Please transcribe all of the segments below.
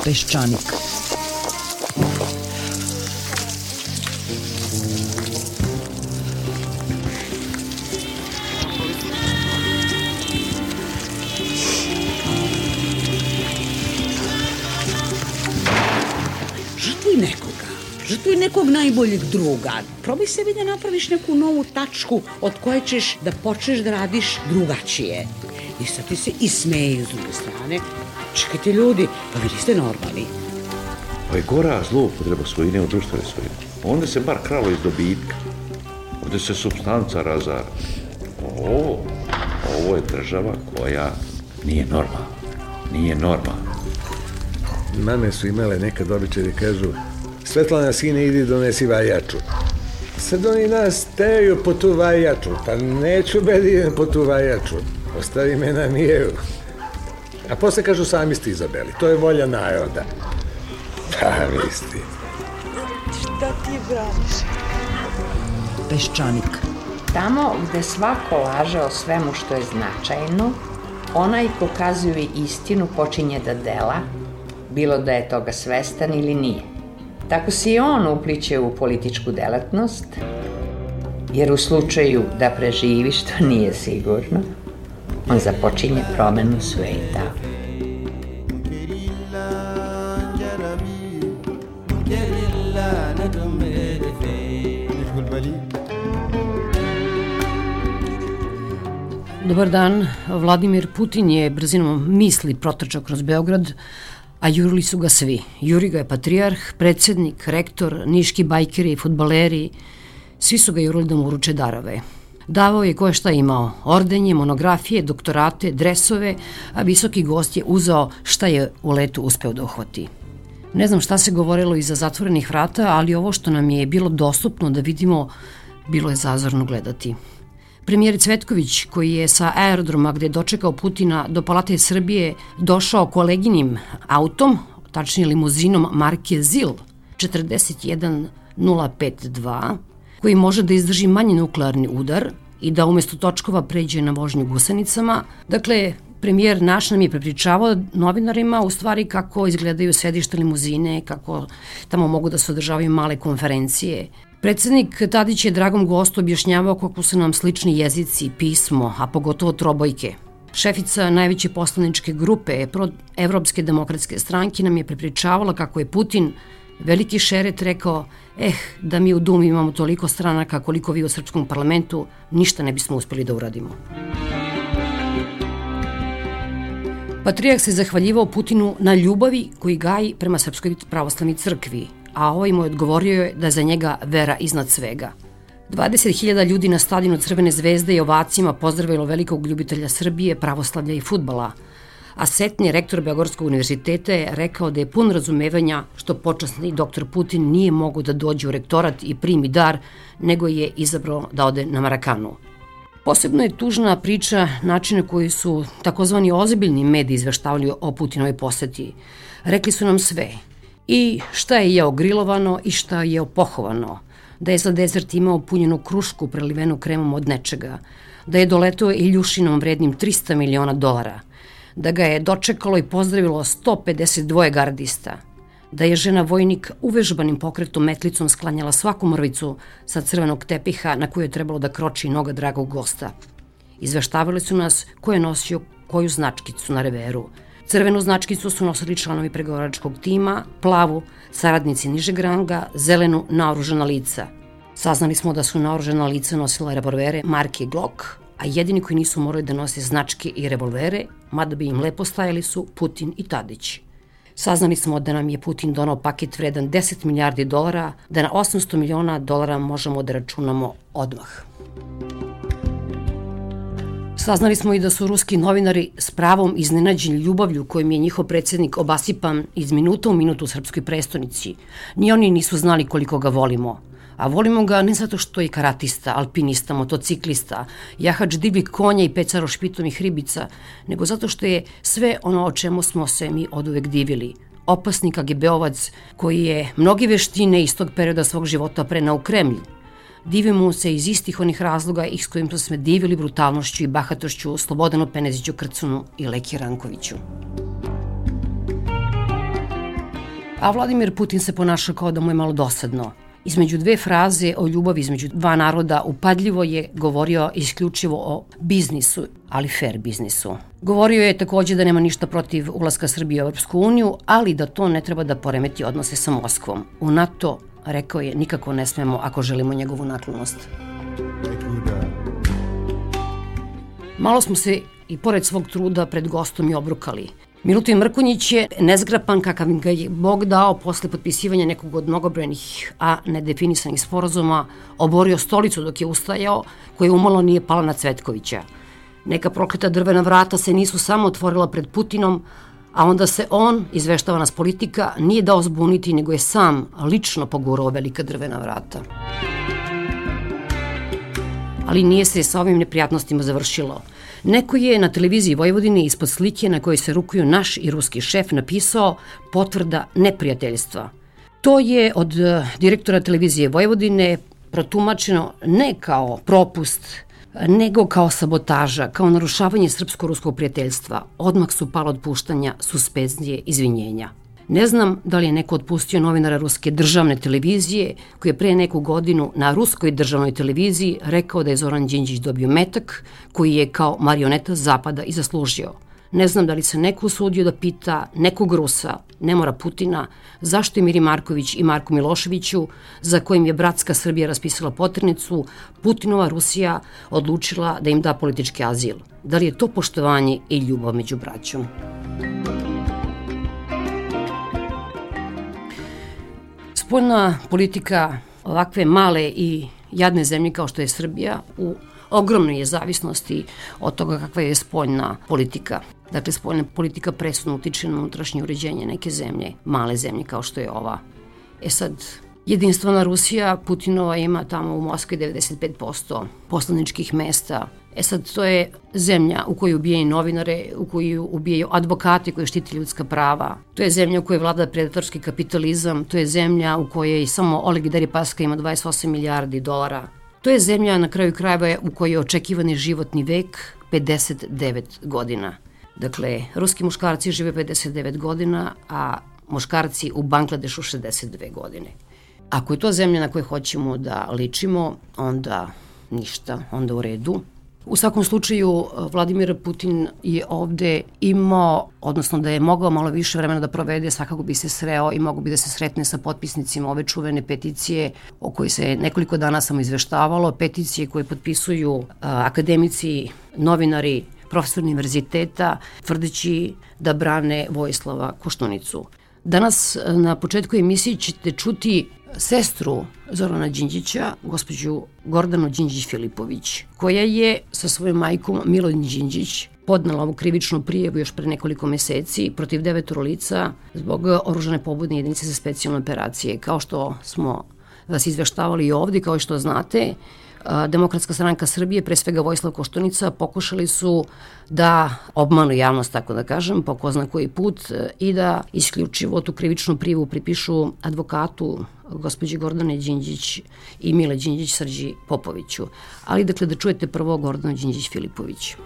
Peščanik. Žrtvuj nekog najboljeg druga. Probaj sebi da napraviš neku novu tačku od koje ćeš da počneš da radiš drugačije. I sad ti se i smeju s druge strane. Čekajte ljudi, pa vi niste normalni. Pa je gora zloupotreba svojine u društvene svojine. Onda se bar kralo iz dobitka. Ovde se supstanca razara. Ovo je država koja nije normalna. Nije normalna. Mame su imale nekad običaj da kažu: Svetlana, sine, idi donesi vajaču. Sad oni nas teraju po tu vajaču. Pa neću da idem po tu vajaču. Ostavi me na miru. A posle kažu: sami ste izabrali. To je volja naroda. Pa misli. Šta ti braniš? Peščanik. Tamo gde svako laže o svemu što je značajno, onaj ko kazuje istinu počinje da dela, bilo da je toga svestan ili nije. Tako se i on upliće u političku delatnost, jer u slučaju da preživi, što nije sigurno, on započinje promenu sveta. Dobar dan. Vladimir Putin je brzinom misli protrčao kroz Beograd, a jurili su ga svi. Juri ga je patrijarh, predsednik, rektor, niški bajkeri, fudbaleri. Svi su ga jurili da mu uruče darove. Davao je koje šta imao. Ordenje, monografije, doktorate, dresove, a visoki gost je uzeo šta je u letu uspeo da uhvati. Ne znam šta se govorilo iza zatvorenih vrata, ali ovo što nam je bilo dostupno da vidimo, bilo je zazorno gledati. Premijer Cvetković, koji je sa aerodroma gde je dočekao Putina do Palate Srbije došao koleginim autom, tačnije limuzinom marke ZIL 41052, koji može da izdrži manji nuklearni udar i da umesto točkova pređe na vožnju gusanicama. Dakle, premijer naš nam je prepričavao novinarima u stvari kako izgledaju sedište limuzine, kako tamo mogu da se održavaju male konferencije. Predsednik Tadić je dragom gostu objašnjavao kako su nam slični jezici, pismo, a pogotovo trobojke. Šefica najveće poslaničke grupe Evropske demokratske stranke nam je prepričavala kako je Putin, veliki šeret, rekao: da mi u Dumi imamo toliko stranaka koliko vi u srpskom parlamentu, ništa ne bismo uspeli da uradimo. Patrijarh se zahvaljivao Putinu na ljubavi koji gaji prema Srpskoj pravoslavnoj crkvi, a ovaj mu je odgovorio da je za njega vera iznad svega. 20.000 ljudi na stadionu Crvene zvezde i ovacima pozdravilo velikog ljubitelja Srbije, pravoslavlja i fudbala, a setni rektor Beogradskog univerziteta je rekao da je pun razumevanja što počasni doktor Putin nije mogao da dođe u rektorat i primi dar, nego je izabrao da ode na Marakanu. Posebno je tužna priča načina koji su takozvani ozbiljni mediji izveštavali o Putinovoj poseti. Rekli su nam sve. I šta je jeo grilovano i šta je jeo pohovano. Da je za dezert imao punjenu krušku prelivenu kremom od nečega. Da je doletao Iljušinom vrednim $300 miliona. Da ga je dočekalo i pozdravilo 152 gardista. Da je žena vojnik uvežbanim pokretom metlicom sklanjala svaku mrvicu sa crvenog tepiha na koju je trebalo da kroči noga dragog gosta. Izveštavali su nas ko je nosio koju značkicu na reveru. Crvenu značkicu su nosili članovi pregovaračkog tima, plavu saradnici nižeg ranga, zelenu naoružana lica. Saznali smo da su naoružana lica nosila revolvere marke Glock, a jedini koji nisu morali da nose značke i revolvere, mada bi im lepo stajali, su Putin i Tadić. Saznali smo da nam je Putin donao paket vredan $10 milijardi, da na $800 miliona možemo da računamo odmah. Saznali smo i da su ruski novinari s pravom iznenađeni ljubavlju kojim je njihov predsednik obasipan iz minuta u minutu u srpskoj prestonici. Ni oni nisu znali koliko ga volimo. A volimo ga ne zato što je karatista, alpinista, motociklista, jahač divljih konja i pecar špitovih ribica, nego zato što je sve ono o čemu smo se mi oduvek divili. Opasni KGB-ovac koji je mnoge veštine iz tog perioda svog života prenao u Kremlj. Divimo se iz istih onih razloga s kojim smo se divili brutalnošću i bahatošću Slobodanu Peneziću Krcunu i Leki Rankoviću. A Vladimir Putin se ponaša kao da mu je malo dosadno. Između dve fraze o ljubavi između dva naroda upadljivo je govorio isključivo o biznisu, ali fair biznisu. Govorio je takođe da nema ništa protiv ulaska Srbije u Evropsku uniju, ali da to ne treba da poremeti odnose sa Moskvom. U NATO, rekao je, nikako ne smemo ako želimo njegovu naklonost. Malo smo se i pored svog truda pred gostom i obrukali. Milutin Mrkonjić je nezgrapan kakav ga je Bog dao posle potpisivanja nekog od mnogobrojnih, a nedefinisanih sporazuma, oborio stolicu dok je ustajao, koja umalo nije pala na Cvetkovića. Neka prokleta drvena vrata se nisu samo otvorila pred Putinom, a onda se on, izveštava nas Politika, nije dao zbuniti, nego je sam lično pogurao velika drvena vrata. Ali nije se sa ovim neprijatnostima završilo. Neko je na televiziji Vojvodine ispod slike na kojoj se rukuju naš i ruski šef napisao potvrda neprijateljstva. To je od direktora televizije Vojvodine protumačeno ne kao propust, nego kao sabotaža, kao narušavanje srpsko-ruskog prijateljstva. Odmah su pala otpuštanja, suspenzije, izvinjenja. Ne znam da li je neko otpustio novinara ruske državne televizije koji je pre neku godinu na ruskoj državnoj televiziji rekao da je Zoran Đinđić dobio metak koji je kao marioneta Zapada i zaslužio. Ne znam da li se neko usudio da pita nekog Rusa, ne mora Putina, zašto je Miri Marković i Marku Miloševiću, za kojim je bratska Srbija raspisala poternicu, Putinova Rusija odlučila da im da politički azil. Da li je to poštovanje i ljubav među braćom? Spoljna politika ovakve male i jadne zemlje kao što je Srbija u ogromnoj je zavisnosti od toga kakva je spoljna politika. Dakle, spoljna politika presudno utiče na unutrašnje uređenje neke zemlje, male zemlje kao što je ova. Sad, jedinstvena Rusija, Putinova ima tamo u Moskvi 95% poslaničkih mesta. Sad, to je zemlja u kojoj ubijaju novinare, u kojoj ubijaju advokate koji štiti ljudska prava. To je zemlja u kojoj vlada predatorski kapitalizam. To je zemlja u kojoj samo Oleg Deripaska ima 28 milijardi dolara. To je zemlja na kraju krajeva u kojoj je očekivani životni vek 59 godina. Dakle, ruski muškarci žive 59 godina, a muškarci u Bangladešu 62 godine. Ako je to zemlja na kojoj hoćemo da ličimo, onda ništa, onda u redu. U svakom slučaju, Vladimir Putin je ovde imao, odnosno da je mogao malo više vremena da provede, svakako bi se sreo i mogo bi da se sretne sa potpisnicima ove čuvene peticije o kojoj se nekoliko dana samo izveštavalo, peticije koje potpisuju akademici, novinari, profesori univerziteta, tvrdeći da brane Vojislava Koštunicu. Danas na početku emisije ćete čuti sestru Zorana Đinđića, gospođu Gordanu Đinđić-Filipović, koja je sa svojom majkom Milom Đinđić podnela ovu krivičnu prijavu još pre nekoliko meseci protiv 9 lica zbog oružane pobudne jedinice za specijalne operacije. Kao što smo vas izveštavali i ovde, kao što znate, Demokratska stranka Srbije, pre svega Vojislav Koštunica, pokušali su da obmanu javnost, tako da kažem, po ko zna koji put i da isključivo tu krivičnu prijavu pripišu advokatu gospođi Gordane Đinđić i Mile Đinđić Srđi Popoviću. Ali dakle da čujete prvo Gordanu Đinđić-Filipović.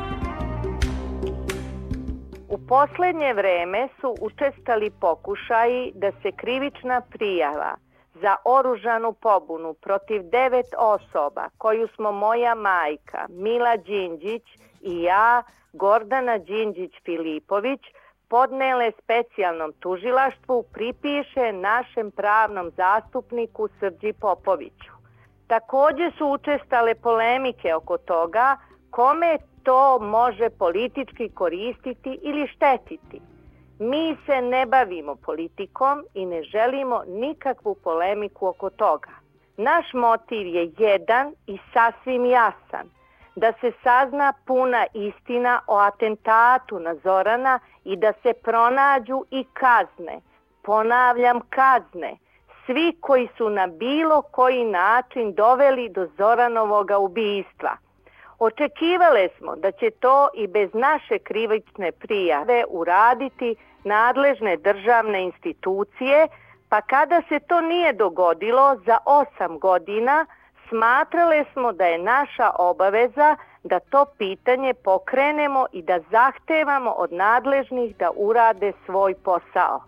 U poslednje vreme su učestali pokušaji da se krivična prijava za oružanu pobunu protiv 9 osoba koju smo moja majka Mila Đinđić i ja, Gordana Đinđić-Filipović, podnele specijalnom tužilaštvu pripiše našem pravnom zastupniku Srđi Popoviću. Takođe su učestale polemike oko toga kome to može politički koristiti ili štetiti. Mi se ne bavimo politikom i ne želimo nikakvu polemiku oko toga. Naš motiv je jedan i sasvim jasan, da se sazna puna istina o atentatu na Zorana i da se pronađu i kazne, ponavljam kazne, svi koji su na bilo koji način doveli do Zoranovoga ubistva. Očekivale smo da će to i bez naše krivične prijave uraditi nadležne državne institucije, pa kada se to nije dogodilo za 8 godina, smatrale smo da je naša obaveza da to pitanje pokrenemo i da zahtevamo od nadležnih da urade svoj posao.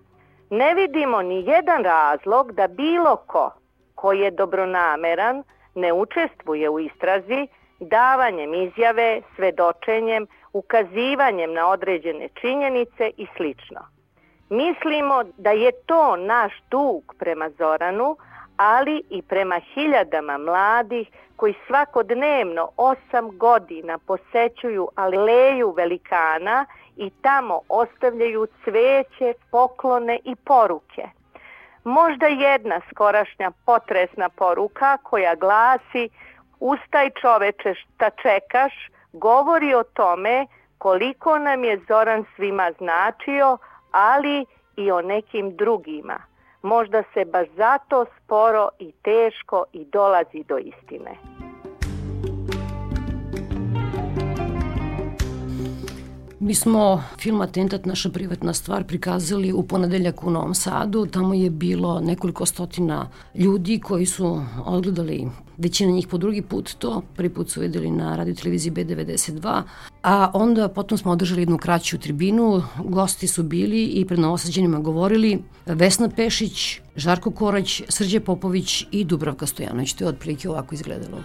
Ne vidimo ni jedan razlog da bilo ko je dobronameran, ne učestvuje u istrazi, davanjem izjave, svedočenjem, ukazivanjem na određene činjenice i slično. Mislimo da je to naš dug prema Zoranu, ali i prema hiljadama mladih koji svakodnevno 8 godina posećuju aleju velikana i tamo ostavljaju cveće, poklone i poruke. Možda jedna skorašnja potresna poruka koja glasi: "Ustaj čoveče, šta čekaš?" govori o tome koliko nam je Zoran svima značio, ali i o nekim drugima. Možda se baš zato sporo i teško i dolazi do istine. Mi smo film Atentat, naša privatna stvar prikazali u ponedeljak u Novom Sadu. Tamo je bilo nekoliko stotina ljudi koji su odgledali, većina njih po drugi put to, prvi put su videli na radio televiziji B92, a onda potom smo održali jednu kraću tribinu, gosti su bili i pred Novosađanima govorili Vesna Pešić, Žarko Korać, Srđe Popović i Dubravka Stojanović. To je otprilike ovako izgledalo.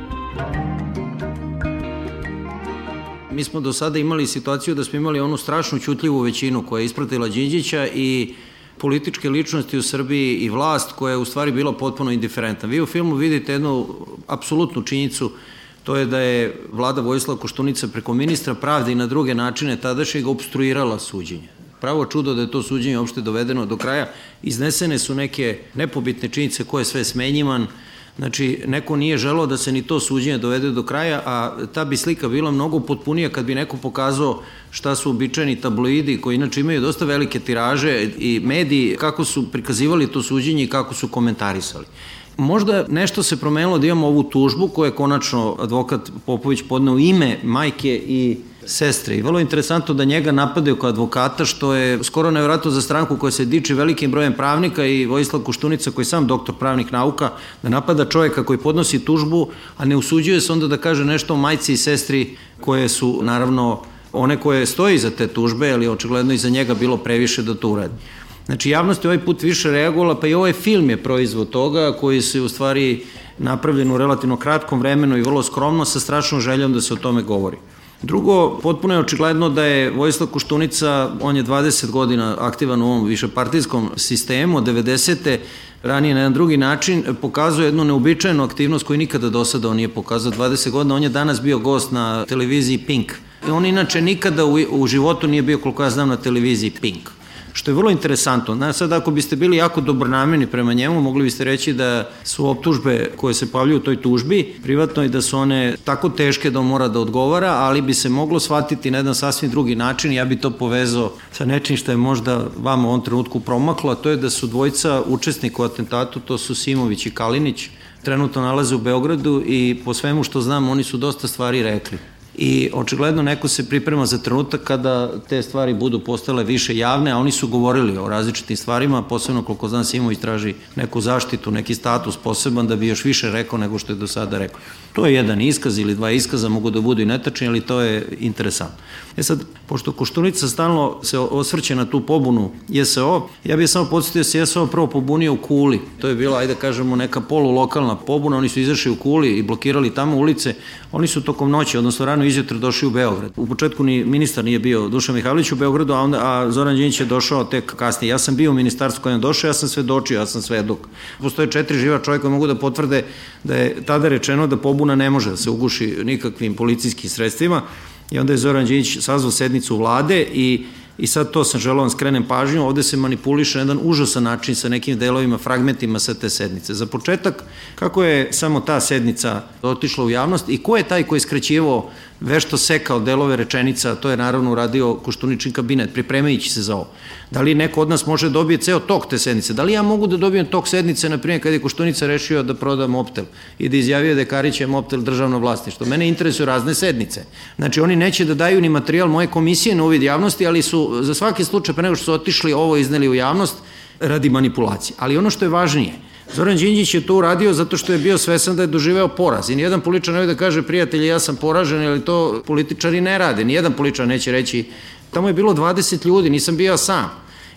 Mi smo do sada imali situaciju da smo imali onu strašnu ćutljivu većinu koja je ispratila Đinđića i političke ličnosti u Srbiji i vlast koja je u stvari bila potpuno indiferentna. Vi u filmu vidite jednu apsolutnu činjenicu, to je da je vlada Vojislava Koštunice preko ministra pravde i na druge načine tadašnjeg opstruirala suđenje. Pravo čudo da je to suđenje uopšte dovedeno do kraja. Iznesene su neke nepobitne činjenice ko je sve smenjivan. Znači, neko nije želeo da se ni to suđenje dovede do kraja, a ta bi slika bila mnogo potpunija kad bi neko pokazao šta su običajni tabloidi, koji inače imaju dosta velike tiraže, i mediji, kako su prikazivali to suđenje i kako su komentarisali. Možda nešto se promenilo da imamo ovu tužbu koju je konačno advokat Popović podneo ime majke i sestre. I vrlo interesantno da njega napadaju kao advokata, što je skoro nevjerojatno za stranku koja se diči velikim brojem pravnika, i Vojislav Koštunica, koji je sam doktor pravnih nauka, da napada čovjeka koji podnosi tužbu, a ne usuđuje se onda da kaže nešto o majci i sestri koje su, naravno, one koje stoji za te tužbe, ali očigledno i za njega bilo previše da to uradi. Znači, javnost je ovaj put više reagovala, pa i ovaj film je proizvod toga, koji se u stvari napravljen u relativno kratkom vremenu i vrlo skromno, sa strašnom željom da se o tome govori. Drugo, potpuno je očigledno da je Vojislav Koštunica, on je 20 godina aktivan u ovom višepartijskom sistemu, od 90. ranije na jedan drugi način pokazuje jednu neobičajnu aktivnost koju nikada do sada on nije pokazao. 20 godina, on je danas bio gost na televiziji Pink. On inače nikada u životu nije bio, koliko ja znam, na televiziji Pink. Što je vrlo interesantno. Sad, ako biste bili jako dobronamjerni prema njemu, mogli biste reći da su optužbe koje se pojavljuju u toj tužbi privatno i da su one tako teške da on mora da odgovara, ali bi se moglo shvatiti na jedan sasvim drugi način. Ja bi to povezao sa nečim što je možda vama u ovom trenutku promaklo, a to je da su dvojica učesnika u atentatu, to su Simović i Kalinić, trenutno nalaze u Beogradu i po svemu što znam oni su dosta stvari rekli. I očigledno neko se priprema za trenutak kada te stvari budu postale više javne, a oni su govorili o različitim stvarima, posebno koliko znam Simović traži neku zaštitu, neki status poseban da bi još više rekao nego što je do sada rekao. To je jedan iskaz ili dva iskaza, mogu da budu i netačni, ali to je interesantno. Sad, pošto Koštunica stalno se osvrće na tu pobunu JSO, ja bih samo podsjetio da se JSO prvo pobunio u Kuli. To je bila, ajde kažemo, neka polulokalna pobuna, oni su izašli u Kuli i blokirali tamo ulice. Oni su tokom noći, odnosno rano izjutra, došli u Beograd. U početku ni ministar nije bio, Dušan Mihajlović, u Beogradu, a Zoran Đinđić je došao tek kasnije. Ja sam bio u ministarstvu kada je došao, ja sam svedočio, ja sam svedok. Postoje 4 živa čovjeka koji mogu da potvrde da je tada rečeno da pobuna ne može da se uguši nikakvim policijskim sredstvima, i onda je Zoran Đinđić sazvao sednicu vlade i sad to sam želeo vam skrenem pažnju, ovde se manipuliše na jedan užasan način sa nekim delovima, fragmentima sa te sednice. Za početak, kako je samo ta sednica otišla u javnost i ko je taj koji je skraćivao, vešto sekao delove rečenica, to je naravno uradio Koštuničin kabinet, pripremajući se za ovo. Da li neko od nas može dobije ceo tok te sednice? Da li ja mogu da dobijem tok sednice, na primjer, kada je Koštunica rešio da proda Mobtel i da izjavio da je Karićev Mobtel državno vlasništvo? Mene interesuju razne sednice. Znači, oni neće da daju ni materijal moje komisije na uvid javnosti, ali su za svaki slučaj, pre nego što su otišli, ovo izneli u javnost radi manipulacije. Ali ono što je važnije, Zoran Đinđić je to uradio zato što je bio svesan da je doživeo poraz. I nijedan političar ne da kaže, prijatelji, ja sam poražen, ali to političari ne rade. Nijedan političar neće reći, tamo je bilo 20 ljudi, nisam bio sam.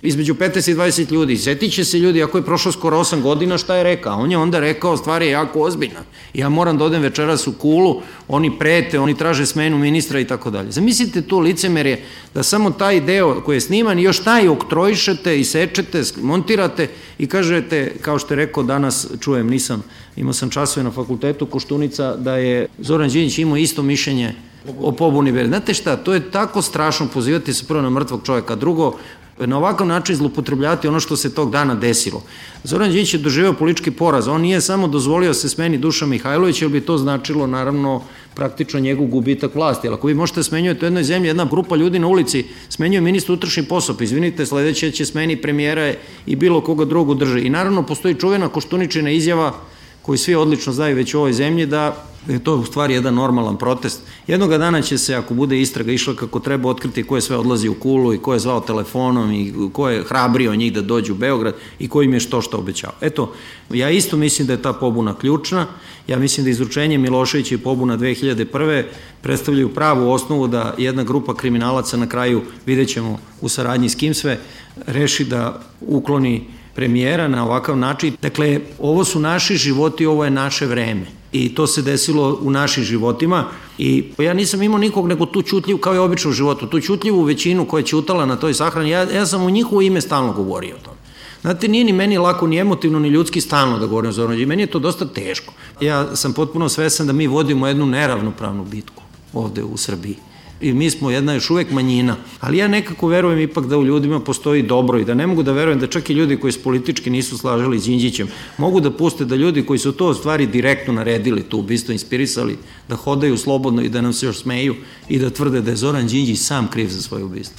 između 15 i 20 ljudi. Sjetit će se ljudi, ako je prošlo skoro 8 godina, šta je rekao? On je onda rekao, stvar je jako ozbiljna. Ja moram da odem večeras u Kulu, oni prete, oni traže smenu ministra i tako dalje. Zamislite to licemerje, da samo taj deo koji je sniman, još taj oktrojišete i sečete, montirate i kažete, kao što je rekao danas, čujem, imao sam časove na fakultetu Koštunica, da je Zoran Đinđić imao isto mišljenje o pobuni Berije. Znate šta, to je tako strašno pozivati se prvo na mrtvog čovjeka, drugo, na ovakav način zloupotrebljavati ono što se tog dana desilo. Zoran Đinđić je doživeo politički poraz, on nije samo dozvolio se smeni Dušan Mihajlović, jer bi to značilo naravno praktično njegov gubitak vlasti, ali ako vi možete smenjujete u jednoj zemlji, jedna grupa ljudi na ulici smenjuje ministra unutrašnjih poslova, izvinite, sledeće će smeni premijera i bilo koga drugog drži. I naravno postoji čuvena Koštuničina izjava koju svi odlično znaju već u ovoj zemlji, da je to u stvari jedan normalan protest. Jednoga dana će se, ako bude istraga išla kako treba, otkriti ko je sve odlazi u Kulu i ko je zvao telefonom i ko je hrabrio njih da dođu u Beograd i ko im je što obećao. Eto, ja isto mislim da je ta pobuna ključna. Ja mislim da izručenje Miloševića i pobuna 2001. predstavljaju pravu osnovu da jedna grupa kriminalaca na kraju, vidjet ćemo u saradnji s kim sve, reši da ukloni premijera na ovakav način. Dakle, ovo su naši životi, ovo je naše vreme. I to se desilo u našim životima i ja nisam imao nikog nego tu ćutljivu, kao i obično u životu, tu ćutljivu većinu koja je ćutala na toj sahrani, ja sam u njihovo ime stalno govorio o tome. Znate, nije ni meni lako, ni emotivno, ni ljudski stalno da govorim o Zoranu Đinđiću, meni je to dosta teško. Ja sam potpuno svesan da mi vodimo jednu neravnopravnu bitku ovde u Srbiji. I mi smo jedna još uvek manjina, ali ja nekako verujem ipak da u ljudima postoji dobro i da ne mogu da verujem da čak i ljudi koji se politički nisu slažili s Đinđićem mogu da puste da ljudi koji su to stvari direktno naredili, to ubistvo inspirisali, da hodaju slobodno i da nam se još smeju i da tvrde da je Zoran Đinđić sam kriv za svoje ubistvo.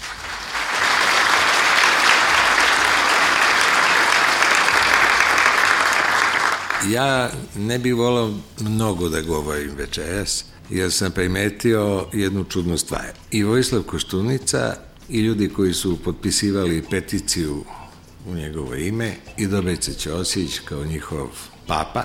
Ja ne bih volao mnogo da govorim večeras, jer sam primetio jednu čudnu stvar. I Vojislav Koštunica i ljudi koji su potpisivali peticiju u njegovo ime i Dobrica Ćosić kao njihov papa,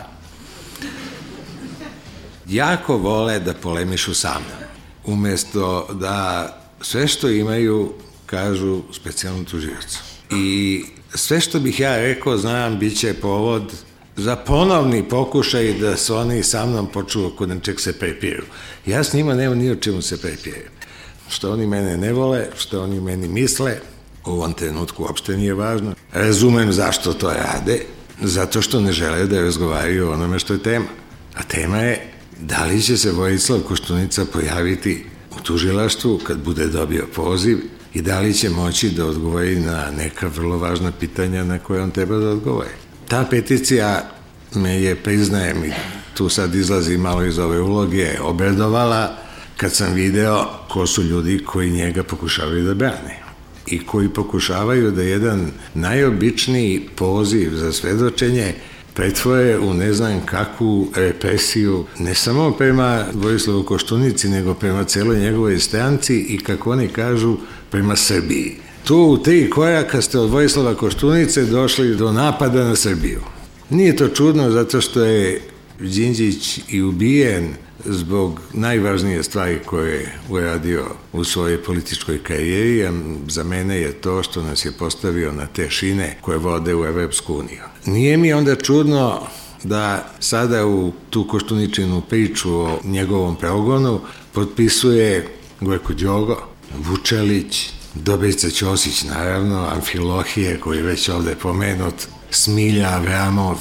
jako vole da polemišu sa mnom. Umesto da sve što imaju kažu specijalnom tužiocu. I sve što bih ja rekao, znam, bit će povod za ponovni pokušaj da se oni sa mnom počnu oko nečeg se prepiru. Ja s njima nema ni o čemu se prepiram. Što oni mene ne vole, što oni meni misle, u ovom trenutku uopšte nije važno. Razumem zašto to rade, zato što ne žele da razgovaraju o onome što je tema. A tema je da li će se Vojislav Koštunica pojaviti u tužilaštvu kad bude dobio poziv i da li će moći da odgovori na neka vrlo važna pitanja na koje on treba da odgovori. Ta peticija me je, priznajem, i tu sad izlazi malo iz ove uloge, obradovala kad sam video ko su ljudi koji njega pokušavaju da brane i koji pokušavaju da jedan najobičniji poziv za svedočenje pretvore u ne znam kakvu represiju, ne samo prema Vojislavu Koštunici, nego prema celoj njegovoj stranci i, kako oni kažu, prema Srbiji. Tu u 3 koraka ste od Vojislava Koštunice došli do napada na Srbiju. Nije to čudno zato što je Đinđić i ubijen zbog najvažnije stvari koje je uradio u svojoj političkoj karijeri, a za mene je to što nas je postavio na te šine koje vode u Evropsku uniju. Nije mi onda čudno da sada u tu Koštuničinu priču o njegovom progonu potpisuje Gojko Đogo, Vučelić, Dobrica Ćosić, naravno, Amfilohije, koji je već ovde pomenut, Smilja Avramov,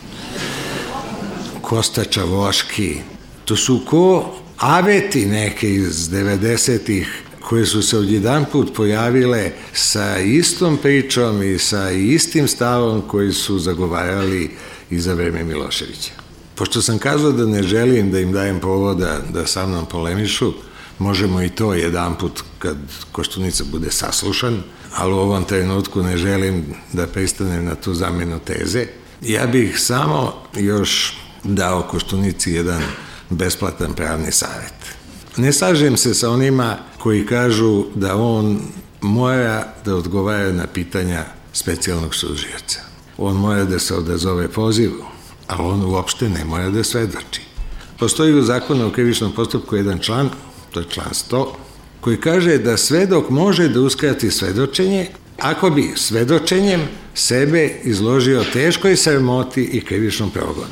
Kosta Čavoški. To su ko aveti neke iz 90-ih koje su se odjedanput pojavile sa istom pričom i sa istim stavom koji su zagovarali i za vreme Miloševića. Pošto sam kazao da ne želim da im dajem povoda da sa mnom polemišu, možemo i to jedanput kad Koštunica bude saslušan, ali u ovom trenutku ne želim da pristanem na tu zamenu teze. Ja bih samo još dao Koštunici jedan besplatan pravni savjet. Ne slažem se sa onima koji kažu da on mora da odgovara na pitanja specijalnog tužioca. On mora da se odazove pozivu, a on uopšte ne mora da svedoči. Postoji u Zakonu o krivičnom postupku jedan član, to je član 100, koji kaže da svedok može da uskrati svedočenje ako bi svedočenjem sebe izložio teškoj sramoti i krivičnom progonu.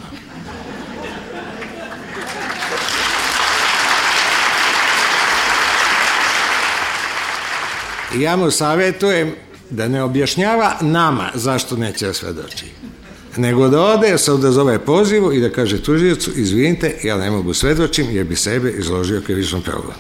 Ja mu savjetujem da ne objašnjava nama zašto neće da svedoči, nego da ode, se odazove pozivu i da kaže tužiocu, izvinite, ja ne mogu svedočim jer bi sebe izložio krivičnom progonu.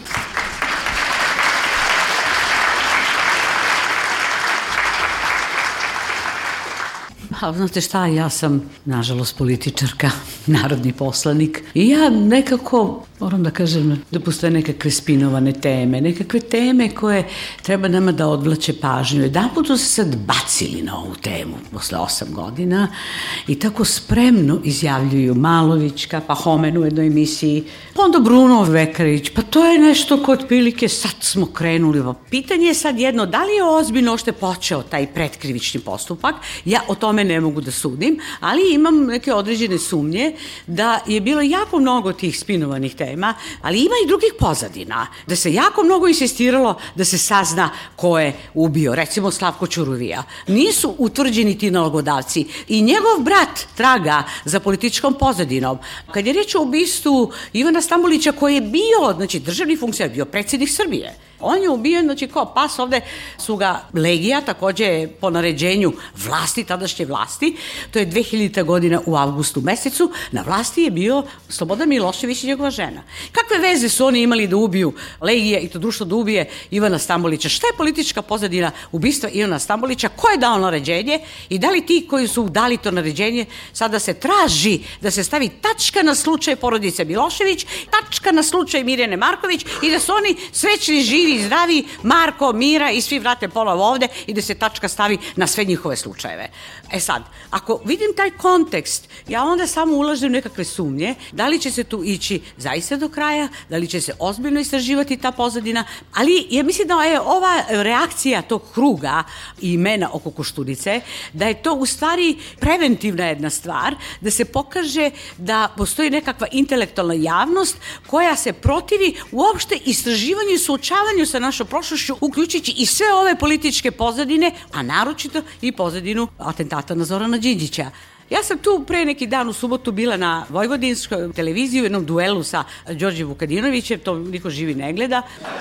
A znate šta, ja sam, nažalost, političarka, narodni poslanik i ja nekako, moram da kažem, da postoje nekakve spinovane teme, nekakve teme koje treba nama da odvlače pažnju. Jedanput su se sad bacili na ovu temu posle 8 godina i tako spremno izjavljuju Malovićka, pa Homen u jednoj emisiji, pa onda Bruno Vekarić, pa to je nešto kod otprilike sad smo krenuli. Pitanje je sad jedno, da li je ozbiljno ošte počeo taj pretkrivični postupak? Ja o tome ne mogu da sudim, ali imam neke određene sumnje da je bilo jako mnogo tih spinovanih tema, ali ima i drugih pozadina, da se jako mnogo insistiralo da se sazna ko je ubio, recimo Slavko Ćuruvija. Nisu utvrđeni ti nalogodavci i njegov brat traga za političkom pozadinom. Kad je reč o ubistvu Ivana Stambolića koji je bio, znači državni funkcioner, bio predsjednik Srbije, on je ubijen, znači kao pas, ovde su ga Legija, takođe po naređenju vlasti, tadašnje vlasti, to je 2000. godina u avgustu mesecu, na vlasti je bio Slobodan Milošević i njegova žena. Kakve veze su oni imali da ubiju Legija i to društvo da ubije Ivana Stambolića? Šta je politička pozadina ubistva Ivana Stambolića? Ko je dao naređenje i da li ti koji su dali to naređenje sada se traži da se stavi tačka na slučaj porodice Milošević, tačka na slučaj Mirjane Marković i da su oni srećni, živi, zdravi, Marko, Mira i svi vrate ponovo ovde i da se tačka stavi na sve njihove slučajeve. E sad, ako vidim taj kontekst, ja onda samo ulažem nekakve sumnje, da li će se tu ići zaista do kraja, da li će se ozbiljno istraživati ta pozadina, ali ja mislim da je ova reakcija tog kruga i imena oko Koštunice, da je to u stvari preventivna jedna stvar, da se pokaže da postoji nekakva intelektualna javnost koja se protivi uopšte istraživanju i suočavanju sa našom prošlošću, uključujući i sve ove političke pozadine, a naročito i pozadinu atentata na Zorana Đinđića. Ja sam tu pre neki dan u subotu bila na Vojvodinskoj televiziji u jednom duelu sa Đorđem Vukadinovićem, to niko živi ne gleda.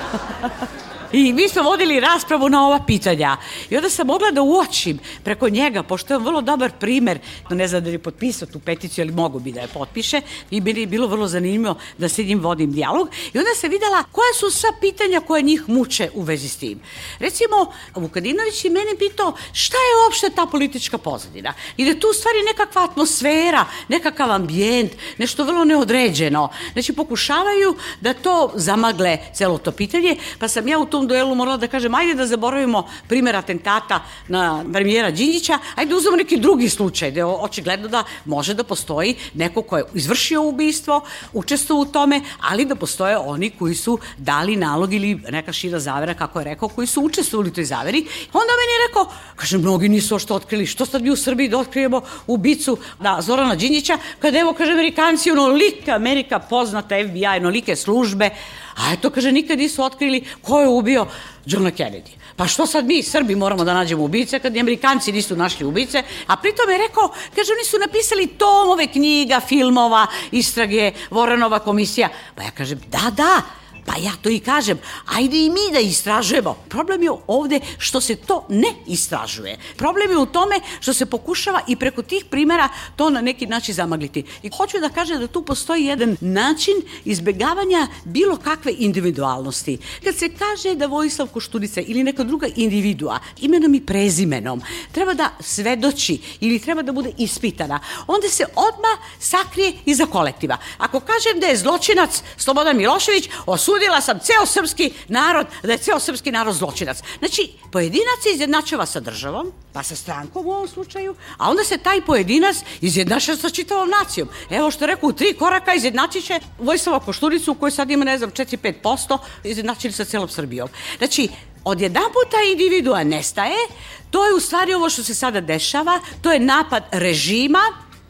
I mi smo vodili raspravu na ova pitanja. I onda sam mogla da uočim preko njega, pošto je on vrlo dobar primer, ne znam da je potpisao tu peticiju, ali mogu bi da je potpiše, i meni je bilo vrlo zanimljivo da s njim vodim dijalog. I onda sam videla koja su sva pitanja koja njih muče u vezi s tim. Recimo, Vukadinović i mene pitao šta je uopšte ta politička pozadina. I da je tu u stvari nekakva atmosfera, nekakav ambijent, nešto vrlo neodređeno. Znači, pokušavaju da to zamagle celo to pitanje, pa sam ja u tom duelu morala da kažem, ajde da zaboravimo primjer atentata na premijera Đinđića, ajde uzmemo neki drugi slučaj, gde očigledno da može da postoji neko ko je izvršio ubistvo, učestvovao u tome, ali da postoje oni koji su dali nalog ili neka šira zavera, kako je rekao, koji su učestvovali u toj zaveri. Onda meni je rekao, kaže, mnogi nisu što otkrili, što sad mi u Srbiji da otkrijemo ubicu na Zorana Đinđića, kada evo, kaže, Amerikanci, Amerika poznata, FBI, onolike službe, a eto, kaže, nikad nisu otkrili ko je ubio Johna Kennedy. Pa što sad mi, Srbi, moramo da nađemo ubice kad i Amerikanci nisu našli ubice? A pritom je rekao, kaže, oni su napisali tomove knjiga, filmova, istrage, Voranova komisija. Pa ja kažem, da, pa ja to i kažem, ajde i mi da istražujemo. Problem je ovde što se to ne istražuje. Problem je u tome što se pokušava i preko tih primjera to na neki način zamagliti. I hoću da kažem da tu postoji jedan način izbegavanja bilo kakve individualnosti. Kad se kaže da Vojislav Koštunica ili neka druga individua imenom i prezimenom treba da svedoči ili treba da bude ispitana, onda se odmah sakrije iza kolektiva. Ako kažem da je zločinac Slobodan Milošević, osudila sam ceo srpski narod, da je ceo srpski narod zločinac. Znači, pojedinac se izjednačava sa državom, pa sa strankom u ovom slučaju, a onda se taj pojedinac izjednačava sa čitavom nacijom. Evo što rekao, u 3 koraka izjednačit će Vojislava Koštunicu, u kojoj sad ima, 4-5%, izjednačili sa celom Srbijom. Znači, odjedan puta individua nestaje, to je u stvari ovo što se sada dešava, to je napad režima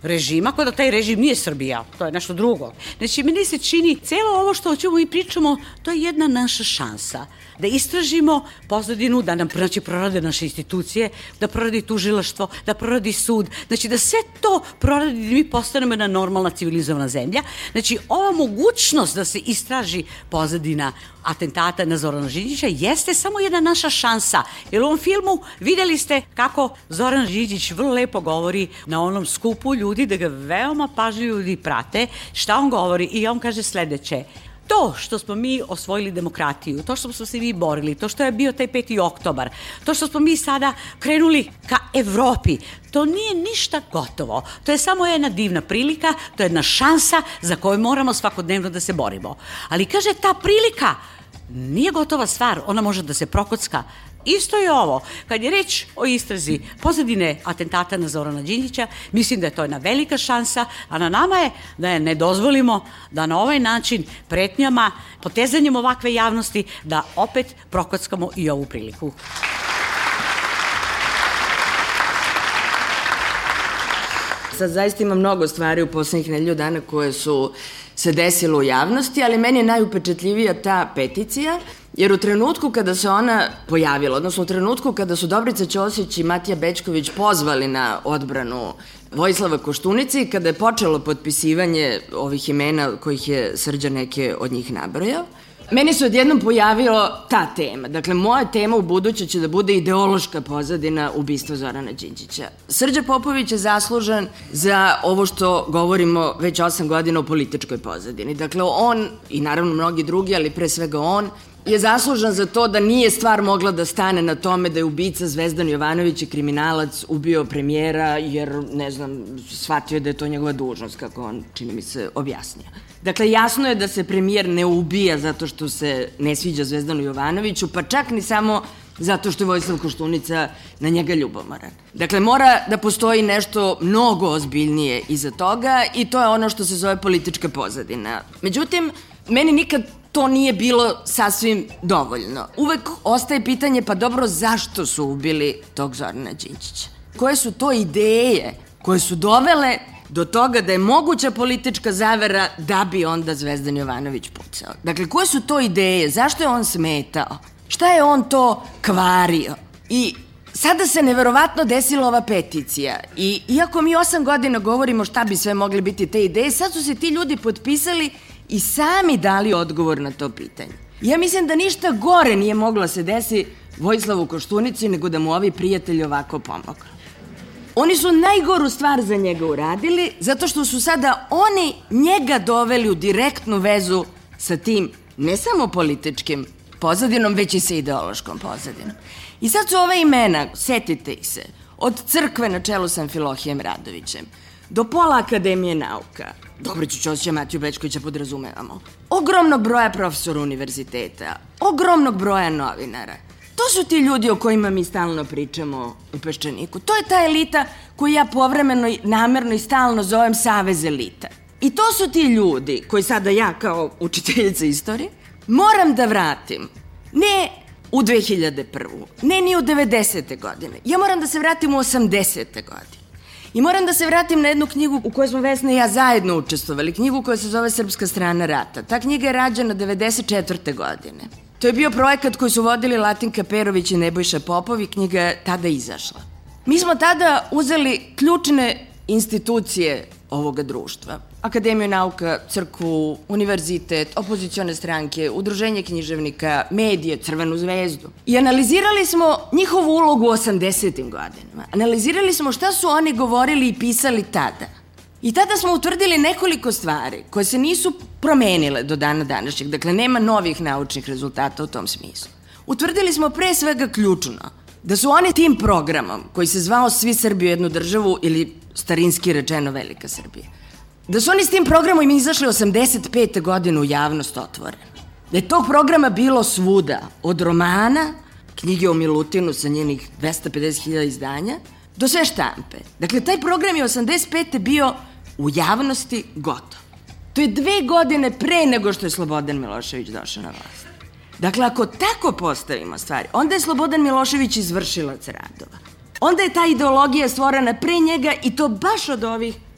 režima, kao da taj režim nije Srbija, to je nešto drugo. Znači, meni se čini, celo ovo što o čemu i pričamo, to je jedna naša šansa da istražimo pozadinu, da nam prorade naše institucije, da proradi tužilaštvo, da proradi sud, znači da sve to proradi da mi postanemo jedna normalna civilizovana zemlja. Znači, ova mogućnost da se istraži pozadina atentata na Zorana Đinđića jeste samo jedna naša šansa. Jer u ovom filmu videli ste kako Zoran Đinđić vrlo lepo govori na onom skupu ljudi, da ga veoma pažljivo ljudi prate, šta on govori i on kaže sledeće: to što smo mi osvojili demokratiju, to što smo se mi borili, to što je bio taj 5. oktobar, to što smo mi sada krenuli ka Evropi, to nije ništa gotovo. To je samo jedna divna prilika, to je jedna šansa za koju moramo svakodnevno da se borimo. Ali kaže, ta prilika nije gotova stvar, ona može da se prokocka. Isto je ovo, kad je reč o istrazi pozadine atentata na Zorana Đinđića, mislim da je to jedna velika šansa, a na nama je da je ne dozvolimo da na ovaj način pretnjama, potezanjem ovakve javnosti, da opet prokockamo i ovu priliku. Sad zaista ima mnogo stvari u poslednjih nedelju dana koje su se desilo u javnosti, ali meni je najupečatljivija ta peticija, jer u trenutku kada se ona pojavila, odnosno u trenutku kada su Dobrica Ćosić i Matija Bećković pozvali na odbranu Vojislava Koštunice i kada je počelo potpisivanje ovih imena kojih je Srđan neke od njih nabrojao, meni se odjednom pojavila ta tema. Dakle, moja tema u buduće će da bude ideološka pozadina ubistva Zorana Đinđića. Srđa Popović je zaslužan za ovo što govorimo već 8 godina o političkoj pozadini. Dakle, on i naravno mnogi drugi, ali pre svega on, je zaslužan za to da nije stvar mogla da stane na tome da je ubica Zvezdan Jovanović i kriminalac ubio premijera jer, ne znam, shvatio je da je to njegova dužnost, kako on, čini mi se, objasnio. Dakle, jasno je da se premijer ne ubija zato što se ne sviđa Zvezdanu Jovanoviću, pa čak ni samo zato što je Vojislav Koštunica na njega ljubomoran. Dakle, mora da postoji nešto mnogo ozbiljnije iza toga i to je ono što se zove politička pozadina. Međutim, meni nikad to nije bilo sasvim dovoljno. Uvek ostaje pitanje, pa dobro, zašto su ubili tog Zorana Đinđića? Koje su to ideje koje su dovele do toga da je moguća politička zavera da bi onda Zvezdan Jovanović pucao? Dakle, koje su to ideje? Zašto je on smetao? Šta je on to kvario? I sada se neverovatno desila ova peticija i iako mi 8 godina govorimo šta bi sve mogli biti te ideje, sad su se ti ljudi potpisali i sami dali odgovor na to pitanje. Ja mislim da ništa gore nije moglo se desi Vojislavu Koštunici nego da mu ovi prijatelji ovako pomogli. Oni su najgoru stvar za njega uradili zato što su sada oni njega doveli u direktnu vezu sa tim ne samo političkim pozadinom, već i sa ideološkom pozadinom. I sad su ove imena, setite ih se, od crkve na čelu sa Amfilohijem Radovićem, do pola Akademije nauka, Dobricu Ćosića, Matiju Bećkovića podrazumevamo, ogromnog broja profesora univerziteta, ogromnog broja novinara. To su ti ljudi o kojima mi stalno pričamo u Peščaniku. To je ta elita koju ja povremeno, namerno i stalno zovem savez elita. I to su ti ljudi koji sada ja kao učiteljica istorije moram da vratim ne u 2001. Ne ni u 90. godine. Ja moram da se vratim u 80. godine. I moram da se vratim na jednu knjigu u kojoj smo Vesna i ja zajedno učestvovali, knjigu koja se zove Srpska strana rata. Ta knjiga je rađena 94. godine. To je bio projekat koji su vodili Latinka Perović i Nebojša Popov i knjiga je tada izašla. Mi smo tada uzeli ključne institucije ovoga društva. Akademiju nauka, crkvu, univerzitet, opozicione stranke, udruženje književnika, medije, Crvenu zvezdu. I analizirali smo njihovu ulogu u 80. godinama. Analizirali smo šta su oni govorili i pisali tada. I tada smo utvrdili nekoliko stvari koje se nisu promenile do dana današnjeg. Dakle, nema novih naučnih rezultata u tom smislu. Utvrdili smo pre svega ključno da su oni tim programom koji se zvao Svi Srbi u jednu državu ili starinski rečeno Velika Srbija, da su oni s tim programom izašli 85. godine u javnost otvoreno. Da je tog programa bilo svuda, od romana, knjige o Milutinu sa njenih 250.000 izdanja, do sve štampe. Dakle, taj program je 85. bio u javnosti gotov. To je 2 godine pre nego što je Slobodan Milošević došao na vlast. Dakle, ako tako postavimo stvari, onda je Slobodan Milošević izvršilac radova. Onda je ta ideologija stvorena pre njega i to baš od ovih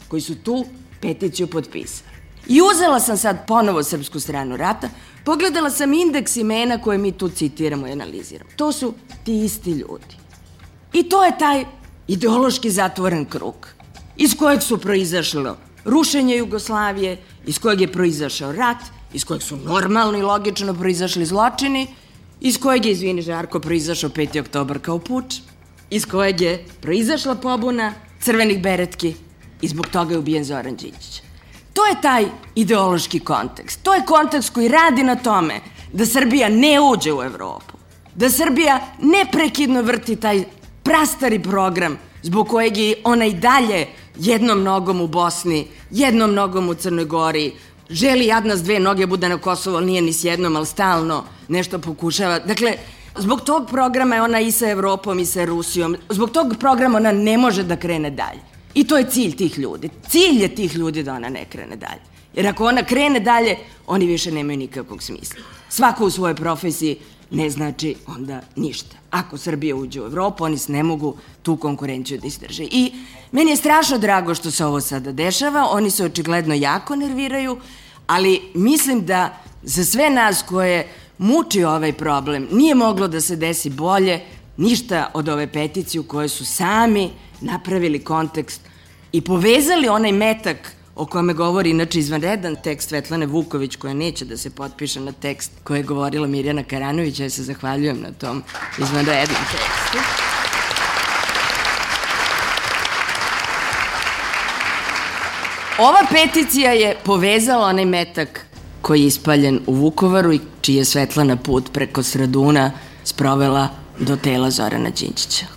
koji su tu peticiju potpisali. I uzela sam sad ponovo Srpsku stranu rata, pogledala sam indeks imena koje mi tu citiramo i analiziramo. To su ti isti ljudi. I to je taj ideološki zatvoren krug, iz kojeg su proizašlo rušenje Jugoslavije, iz kojeg je proizašao rat, iz kojeg su normalno i logično proizašli zločini, iz kojeg je, izvini Žarko, proizašao 5. oktobar kao puč, iz kojeg je proizašla pobuna crvenih beretki i zbog toga je ubijen Zoran Đinđić. To je taj ideološki kontekst. To je kontekst koji radi na tome da Srbija ne uđe u Evropu, da Srbija neprekidno vrti taj prastari program zbog kojeg je ona i dalje jednom nogom u Bosni, jednom nogom u Crnoj Gori, želi jadna s 2 noge bude na Kosovo, ali nije ni s jednom, ali stalno nešto pokušava. Dakle, zbog tog programa je ona i sa Evropom i sa Rusijom. Zbog tog programa ona ne može da krene dalje. I to je cilj tih ljudi. Cilj je tih ljudi da ona ne krene dalje. Jer ako ona krene dalje, oni više nemaju nikakvog smisla. Svako u svojoj profesiji ne znači onda ništa. Ako Srbija uđe u Evropu, oni ne mogu tu konkurenciju da izdrže. I meni je strašno drago što se ovo sada dešava, oni se očigledno jako nerviraju, ali mislim da za sve nas koje muči ovaj problem nije moglo da se desi bolje ništa od ove peticije u kojoj su sami napravili kontekst i povezali onaj metak o kome govori inače izvanredan tekst Svetlane Vuković, koja neće da se potpiše na tekst koje je govorila Mirjana Karanović. Ja se zahvaljujem na tom izvanrednom tekstu. Ova peticija je povezala onaj metak koji je ispaljen u Vukovaru i čiji je Svetlana put preko Straduna sprovela do tela Zorana Đinđića.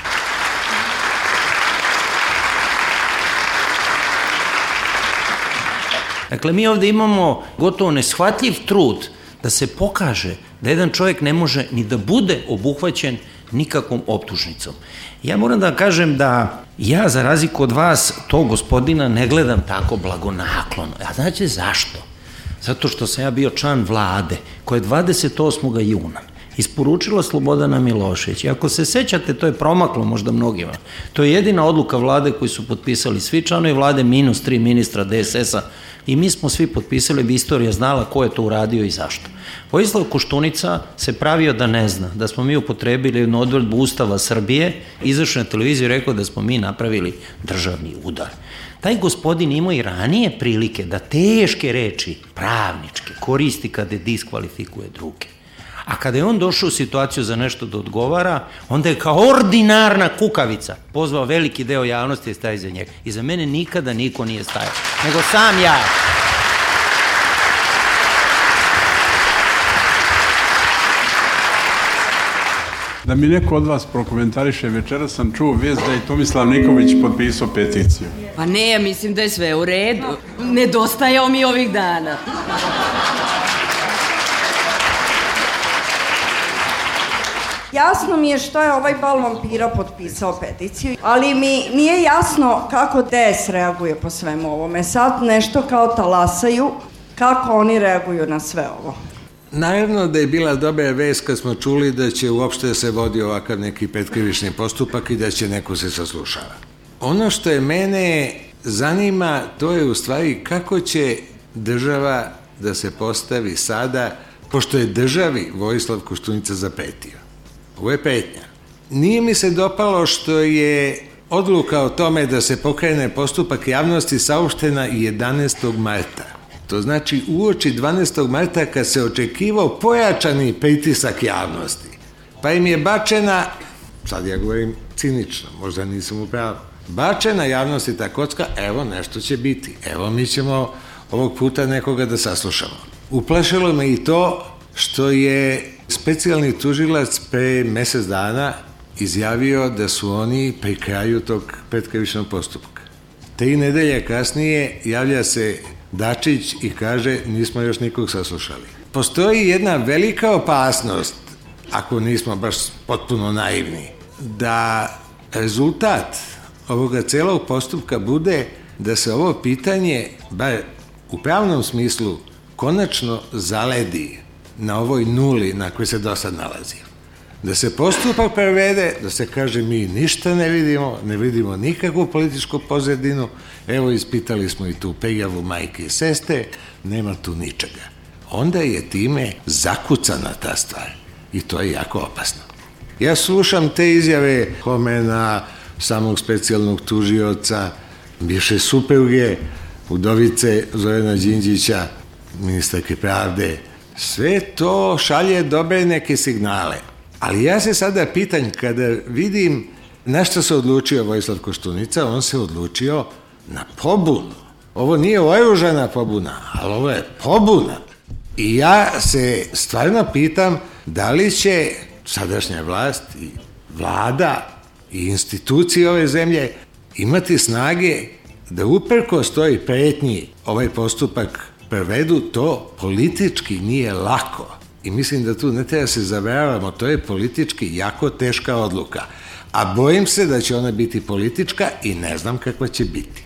Dakle, mi ovde imamo gotovo neshvatljiv trud da se pokaže da jedan čovjek ne može ni da bude obuhvaćen nikakvom optužnicom. Ja moram da kažem da ja, za razliku od vas, tog gospodina ne gledam tako blagonaklono. A znate zašto? Zato što sam ja bio član vlade koja je 28. juna isporučila Slobodana Miloševića. Ako se sećate, to je promaklo možda mnogima. To je jedina odluka vlade koju su potpisali svi članovi vlade, minus 3 ministra DSS-a, i mi smo svi potpisali da istorija znala ko je to uradio i zašto. Vojislav Koštunica se pravio da ne zna, da smo mi upotrebili jednu odredbu Ustava Srbije, izašao na televiziju i rekao da smo mi napravili državni udar. Taj gospodin imao i ranije prilike da teške reči, pravničke, koristi kada diskvalifikuje druge. A kada je on došao u situaciju za nešto da odgovara, onda je kao ordinarna kukavica pozvao veliki deo javnosti da staje iza njega. I za mene nikada niko nije stajao, nego sam ja. Da mi neko od vas prokomentariše, večera sam čuo vijest da je Tomislav Nikolić potpisao peticiju. Pa ne, ja mislim da je sve u redu. Nedostajao mi ovih dana. Jasno mi je što je ovaj bal vampira potpisao peticiju, ali mi nije jasno kako DS reaguje po svemu ovome. Sad nešto kao talasaju, kako oni reaguju na sve ovo. Naravno da je bila dobra vest kad smo čuli da će uopšte se vodi ovakav neki pretkrivični postupak i da će neko se saslušava. Ono što je mene zanima, to je u stvari kako će država da se postavi sada, pošto je državi Vojislav Koštunica zapretio. Ovo je pretnja. Nije mi se dopalo što je odluka o tome da se pokrene postupak javnosti saopštena 11. marta. To znači uoči 12. marta kad se očekivao pojačani pritisak javnosti. Pa im je bačena, sad ja govorim cinično, možda nisam u pravu, bačena javnosti ta kocka, evo nešto će biti, evo mi ćemo ovog puta nekoga da saslušamo. Uplašilo me i to što je specijalni tužilac pre mesec dana izjavio da su oni pri kraju tog pretkrivičnog postupka. 3 nedelje kasnije javlja se Dačić i kaže nismo još nikog saslušali. Postoji jedna velika opasnost, ako nismo baš potpuno naivni, da rezultat ovoga celog postupka bude da se ovo pitanje, bar u pravnom smislu, konačno zaledi na ovoj nuli na kojoj se do sad nalazi. da se postupak prevede, da se kaže mi ništa ne vidimo nikakvu političku pozadinu, evo ispitali smo i tu pejavu majke i sestre, nema tu ničega. Onda je time zakucana ta stvar i to je jako opasno. Ja slušam te izjave Homena, samog specijalnog tužioca, bivše supruge, udovice Zorana Đinđića, ministarke pravde, sve to šalje dobre neke signale. Ali ja se sada pitam, kada vidim na što se odlučio Vojislav Koštunica, on se odlučio na pobunu. Ovo nije oružana pobuna, ali ovo je pobuna. I ja se stvarno pitam da li će sadašnja vlast i vlada i institucije ove zemlje imati snage da uprkos toj pretnji ovaj postupak prevedu. To politički nije lako. I mislim da tu ne treba se zavaravamo, to je politički jako teška odluka. A bojim se da će ona biti politička i ne znam kakva će biti.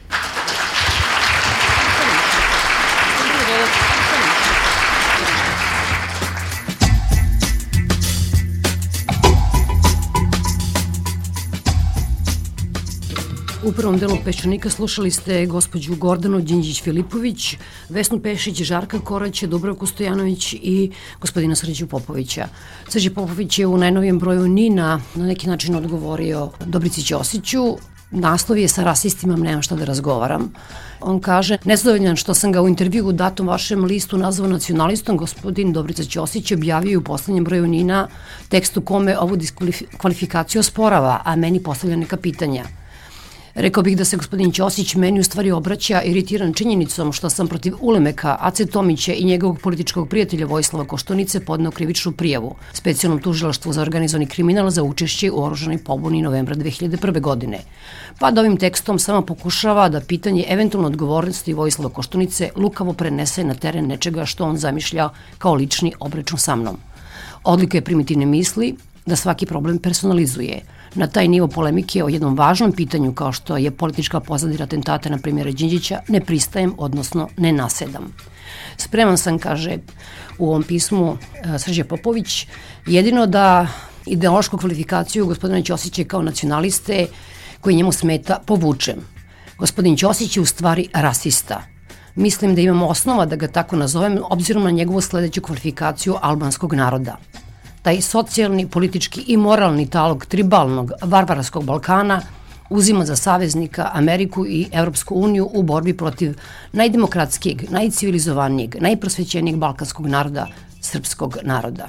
U prvom delu Peščanika slušali ste gospođu Gordanu Đinđić-Filipović, Vesnu Pešić, Žarka Korać, Dubravku Stojanović i gospodina Srđu Popovića. Srđe Popović je u najnovijem broju NIN-a na neki način odgovorio Dobrici Ćosiću. Naslov je sa rasistima, nemam šta da razgovaram. On kaže, nezadovoljan što sam ga u intervju datom vašem listu nazvao nacionalistom, gospodin Dobrica Ćosić objavio u poslednjem broju NIN-a tekst u kome ovu diskvalifikaciju osporava, a meni postavlja neka pitanja. Rekao bih da se gospodin Ćosić meni u stvari obraća iritiran činjenicom što sam protiv Ulemeka, Ace Tomića i njegovog političkog prijatelja Vojislava Koštunice podneo krivičnu prijavu specijalnom tužilaštvu za organizovani kriminal za učešće u oružanoj pobuni novembra 2001. godine. Pa da ovim tekstom samo pokušava da pitanje eventualno odgovornosti Vojislava Koštunice lukavo prenese na teren nečega što on zamišlja kao lični obračun sa mnom. Odlika je primitivne misli da svaki problem personalizuje. Na taj nivo polemike o jednom važnom pitanju kao što je politička pozadina atentata na premijera Đinđića ne pristajem, odnosno ne nasedam. Spreman sam, kaže u ovom pismu Srđe Popović, jedino da ideološku kvalifikaciju gospodina Ćosića kao nacionaliste koji njemu smeta povučem. Gospodin Ćosić je u stvari rasista. Mislim da imam osnova da ga tako nazovem obzirom na njegovu sledeću kvalifikaciju albanskog naroda. Taj socijalni, politički i moralni talog tribalnog, varvarskog Balkana uzima za saveznika Ameriku i Evropsku uniju u borbi protiv najdemokratskijeg, najcivilizovanijeg, najprosvećenijeg balkanskog naroda, srpskog naroda.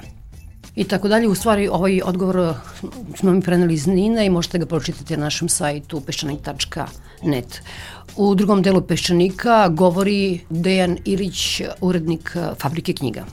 I tako dalje. U stvari, ovaj odgovor smo mi preneli iz NIN-a i možete ga pročitati na našem sajtu peščanik.net. U drugom delu Peščanika govori Dejan Ilić, urednik Fabrike knjiga.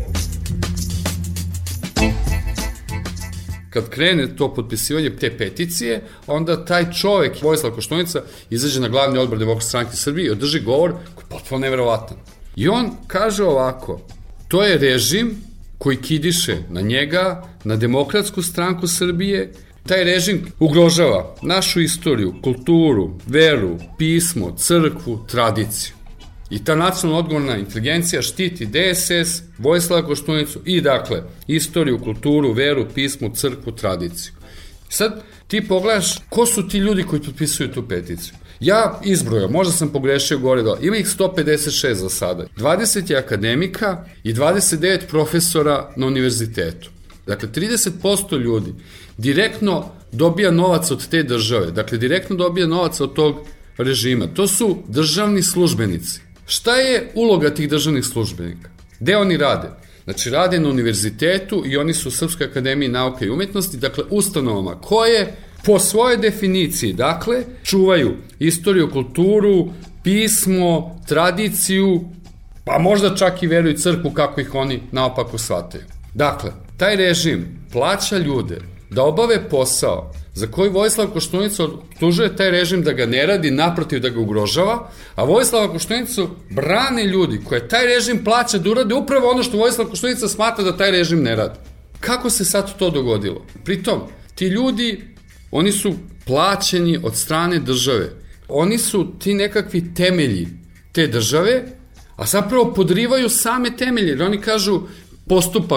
Kad krene to potpisivanje te peticije, onda taj čovek, Vojislav Koštunica, izađe na glavni odbor Demokratske stranke Srbije i održi govor koji je potpuno neverovatan. I on kaže ovako, to je režim koji kidiše na njega, na Demokratsku stranku Srbije. Taj režim ugrožava našu istoriju, kulturu, veru, pismo, crkvu, tradiciju. I ta nacionalna odgovorna inteligencija štiti DSS, Vojislava Koštunicu i dakle istoriju, kulturu, veru, pismo, crkvu, tradiciju. Sad ti pogledaš ko su ti ljudi koji potpisuju tu peticiju. Ja izbrojao, možda sam pogrešio gore dole, ima ih 156 za sada. 20 je akademika i 29 profesora na univerzitetu. Dakle, 30% ljudi direktno dobija novac od te države, dakle direktno dobija novac od tog režima. To su državni službenici. Šta je uloga tih državnih službenika? Gde oni rade? Znači, rade na univerzitetu i oni su u Srpskoj akademiji nauke i umetnosti, dakle, ustanovama koje po svojoj definiciji, dakle, čuvaju istoriju, kulturu, pismo, tradiciju, pa možda čak i veru i crkvu kako ih oni naopako shvataju. Dakle, taj režim plaća ljude da obave posao za koji Vojislav Koštunica optužuje taj režim da ga ne radi, naprotiv da ga ugrožava, a Vojislava Koštunicu brane ljudi koje taj režim plaća da urade upravo ono što Vojislav Koštunica smatra da taj režim ne radi. Kako se sad to dogodilo? Pritom, ti ljudi, oni su plaćeni od strane države. Oni su ti nekakvi temelji te države, a zapravo podrivaju same temelje, jer oni kažu postupak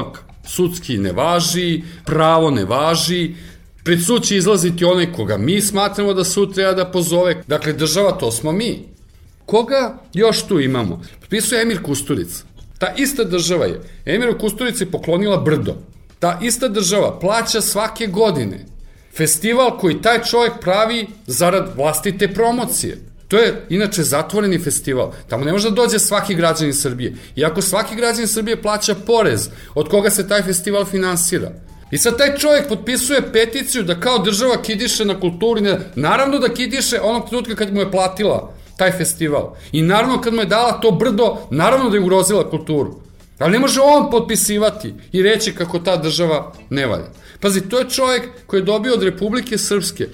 Sudski ne važi, pravo ne važi, pred sud će izlaziti onaj koga mi smatramo da sud treba da pozove. Dakle, država to smo mi. Koga još tu imamo? Potpisuje Emir Kusturica. Ta ista država je Emiru Kusturici poklonila brdo. Ta ista država plaća svake godine festival koji taj čovjek pravi zarad vlastite promocije. To je inače zatvoreni festival. Tamo ne može da dođe svaki građanin Srbije. Iako svaki građanin Srbije plaća porez od koga se taj festival finansira. I sad taj čovjek potpisuje peticiju da kao država kidiše na kulturi. Naravno da kidiše onog trenutka kad mu je platila taj festival. I naravno kad mu je dala to brdo, naravno da je ugrozila kulturu. Ali ne može on potpisivati i reći kako ta država ne valja. Pazi, to je čovjek koji je dobio od Republike Srpske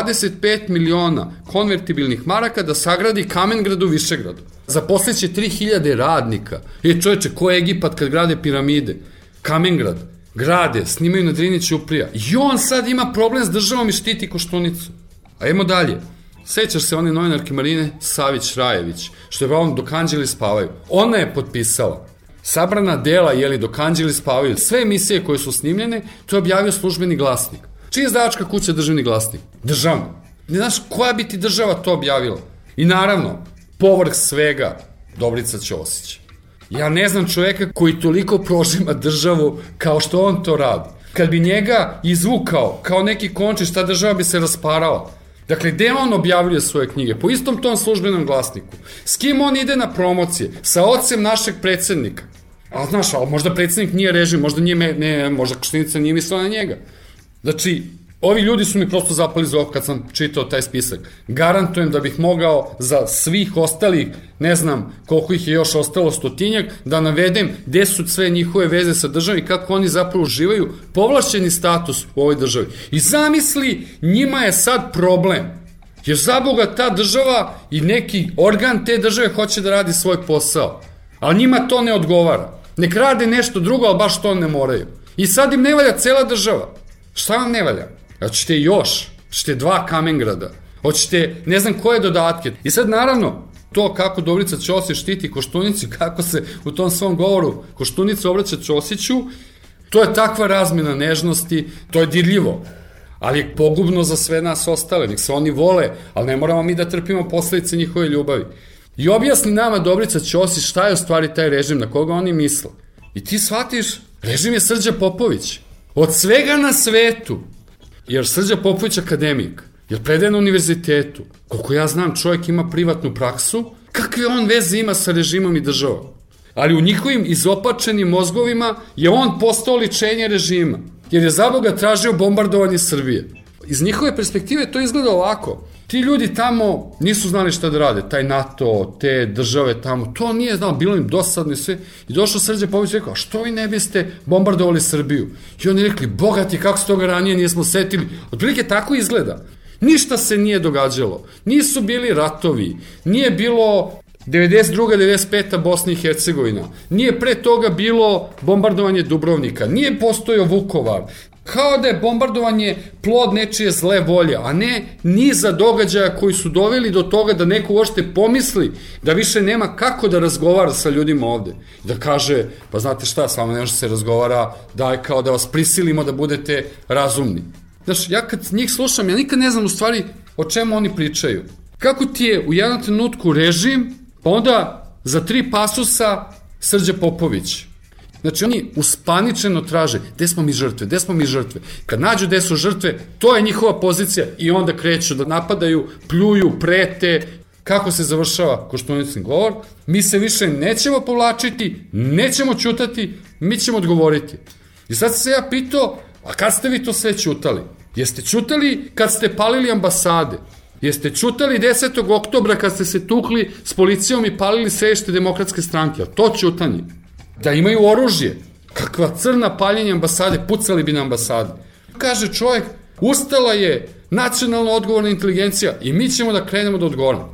25 miliona konvertibilnih maraka da sagradi Kamengrad u Višegradu. Zaposliće 3000 radnika. Čovječe, ko je Egipat kad grade piramide? Kamengrad. Grade, snimaju na Drini ćuprija. I on sad ima problem s državom i štiti Koštunicu. Ajmo dalje. Sećaš se one novinarke Marine Savić-Rajević, što je vam Dok anđeli spavaju. Ona je potpisala sabrana dela, Dok anđeli spavaju, sve emisije koje su snimljene, to je objavio Službeni glasnik. Čija je izdavačka kuća Državni glasnik? Državno. Ne znaš koja bi ti država to objavila? I naravno, povrh svega, Dobrica Ćosić. Ja ne znam čoveka koji toliko prožima državu kao što on to radi. Kad bi njega izvukao kao neki končić, ta država bi se rasparala. Dakle, gde on objavljuje svoje knjige? Po istom tom Službenom glasniku. S kim on ide na promocije? Sa ocem našeg predsednika. A znaš, ali možda predsednik nije režim, možda Koštunica nije mislila na njega. Znači, ovi ljudi su mi prosto zapali za oko kad sam čitao taj spisak. Garantujem da bih mogao za svih ostalih, ne znam koliko ih je još ostalo, 100-tinjak, da navedem gde su sve njihove veze sa državom i kako oni zapravo uživaju povlašćeni status u ovoj državi. I zamisli, njima je sad problem, jer za Boga ta država i neki organ te države hoće da radi svoj posao, ali njima to ne odgovara. Nek rade nešto drugo, ali baš to ne moraju. I sad im ne valja cela država. Šta vam ne valja? Hoćete još, hoćete 2 Kamengrada, hoćete ne znam koje dodatke. I sad naravno, to kako Dobrica Ćosić štiti Koštunicu, kako se u tom svom govoru Koštunica obraća Ćosiću, to je takva razmena nežnosti, to je dirljivo, ali je pogubno za sve nas ostale. Nek se oni vole, ali ne moramo mi da trpimo posledice njihove ljubavi. I objasni nama Dobrica Ćosić šta je u stvari taj režim, na koga oni misle. I ti shvatiš, režim je Srđa Popović. Od svega na svetu. Jer Srđa Popović akademik, jer predaje na univerzitetu. Koliko ja znam, čovjek ima privatnu praksu, kakve on veze ima sa režimom i državom. Ali u njihovim izopačenim mozgovima je on postao ličenje režima, jer je za Boga tražio bombardovanje Srbije. Iz njihove perspektive to izgleda ovako. Ti ljudi tamo nisu znali šta da rade, taj NATO, te države tamo, to nije znao, bilo im dosadno i sve. I došao Srđa Popović i rekao, a što vi ne biste bombardovali Srbiju? I oni rekli, bogati, kako se toga ranije nismo setili. Otprilike tako izgleda. Ništa se nije događalo. Nisu bili ratovi, nije bilo 92. 95. Bosna i Hercegovina, nije pre toga bilo bombardovanje Dubrovnika, nije postojao Vukovar. Kao da je bombardovanje plod nečije zle volje, a ne niza događaja koji su doveli do toga da neko uopšte pomisli da više nema kako da razgovara sa ljudima ovde. Da kaže, pa znate šta, s vama ne može se razgovara, daj kao da vas prisilimo da budete razumni. Znaš, ja kad njih slušam, ja nikad ne znam u stvari o čemu oni pričaju. Kako ti je u jednom trenutku režim, pa onda za 3 pasusa Srđa Popović. Znači, oni uspaničeno traže, gde smo mi žrtve. Kad nađu gde su žrtve, to je njihova pozicija i onda kreću da napadaju, pljuju, prete. Kako se završava Koštunicin govor? Mi se više nećemo povlačiti, nećemo ćutati, mi ćemo odgovoriti. I sad se ja pitao, a kad ste vi to sve ćutali? Jeste ćutali kad ste palili ambasade? Jeste ćutali 10. oktobra kad ste se tukli s policijom i palili sedište Demokratske stranke? To ćutanje. Da imaju oružje. Kakva crna paljenja ambasade, pucali bi na ambasade. Kaže čovjek, ustala je nacionalno odgovorna inteligencija i mi ćemo da krenemo da odgovorimo.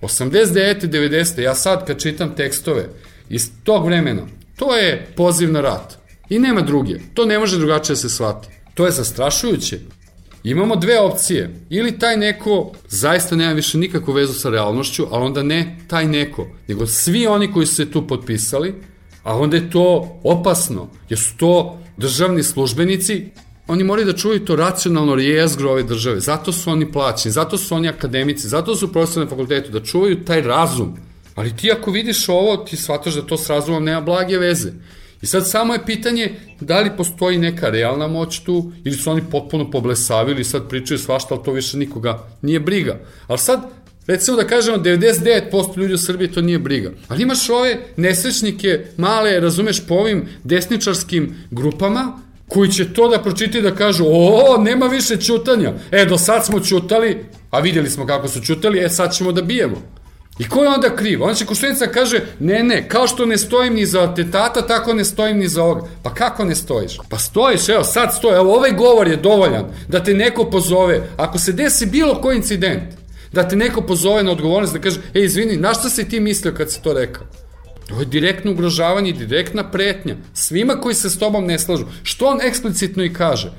89. 90. Ja sad kad čitam tekstove iz tog vremena, to je poziv na rat. I nema druge. To ne može drugačije da se shvati. To je zastrašujuće. Imamo 2 opcije. Ili taj neko zaista nema više nikakvu vezu sa realnošću, ali onda ne taj neko, nego svi oni koji su se tu potpisali, a onda je to opasno, jer su to državni službenici, oni moraju da čuvaju to racionalno jezgro ove države. Zato su oni plaćeni, zato su oni akademici, zato su profesori na fakultetu, da čuvaju taj razum. Ali ti ako vidiš ovo, ti shvataš da to s razumom nema blage veze. I sad samo je pitanje da li postoji neka realna moć tu ili su oni potpuno poblesavili i sad pričaju svašta, ali to više nikoga nije briga. Ali sad, recimo da kažemo 99% ljudi u Srbiji to nije briga. Ali imaš ove nesrećnike male, razumeš, po ovim desničarskim grupama koji će to da pročiti da kažu nema više ćutanja. Do sad smo ćutali, a vidjeli smo kako su ćutali, sad ćemo da bijemo. I ko je onda kriv? Onda će Koštunica kaže, ne, kao što ne stojim ni za atentata, tako ne stojim ni za ovoga. Pa kako ne stojiš? Pa stojiš, evo sad stoji, evo ovaj govor je dovoljan da te neko pozove. Ako se desi bilo koji incident, da te neko pozove na odgovornost, da kaže, izvini, na šta si ti mislio kad si to rekao? To je direktno ugrožavanje i direktna pretnja svima koji se s tobom ne slažu. Što on eksplicitno i kaže?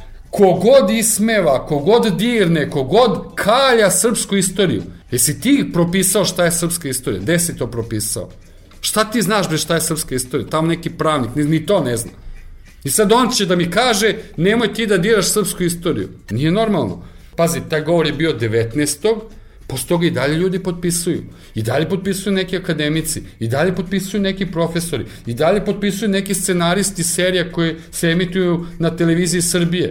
Kogod ismeva, kogod dirne, kogod kalja srpsku istoriju. Jesi ti propisao šta je srpska istorija? Gde si to propisao? Šta ti znaš bre šta je srpska istorija? Tamo neki pravnik, ni to ne zna. I sad on će da mi kaže, nemoj ti da diraš srpsku istoriju. Nije normalno. Pazi, taj govor je bio 19. Posle toga i dalje ljudi potpisuju. I dalje potpisuju neki akademici. I dalje potpisuju neki profesori. I dalje potpisuju neki scenaristi serija koje se emituju na televiziji Srbije.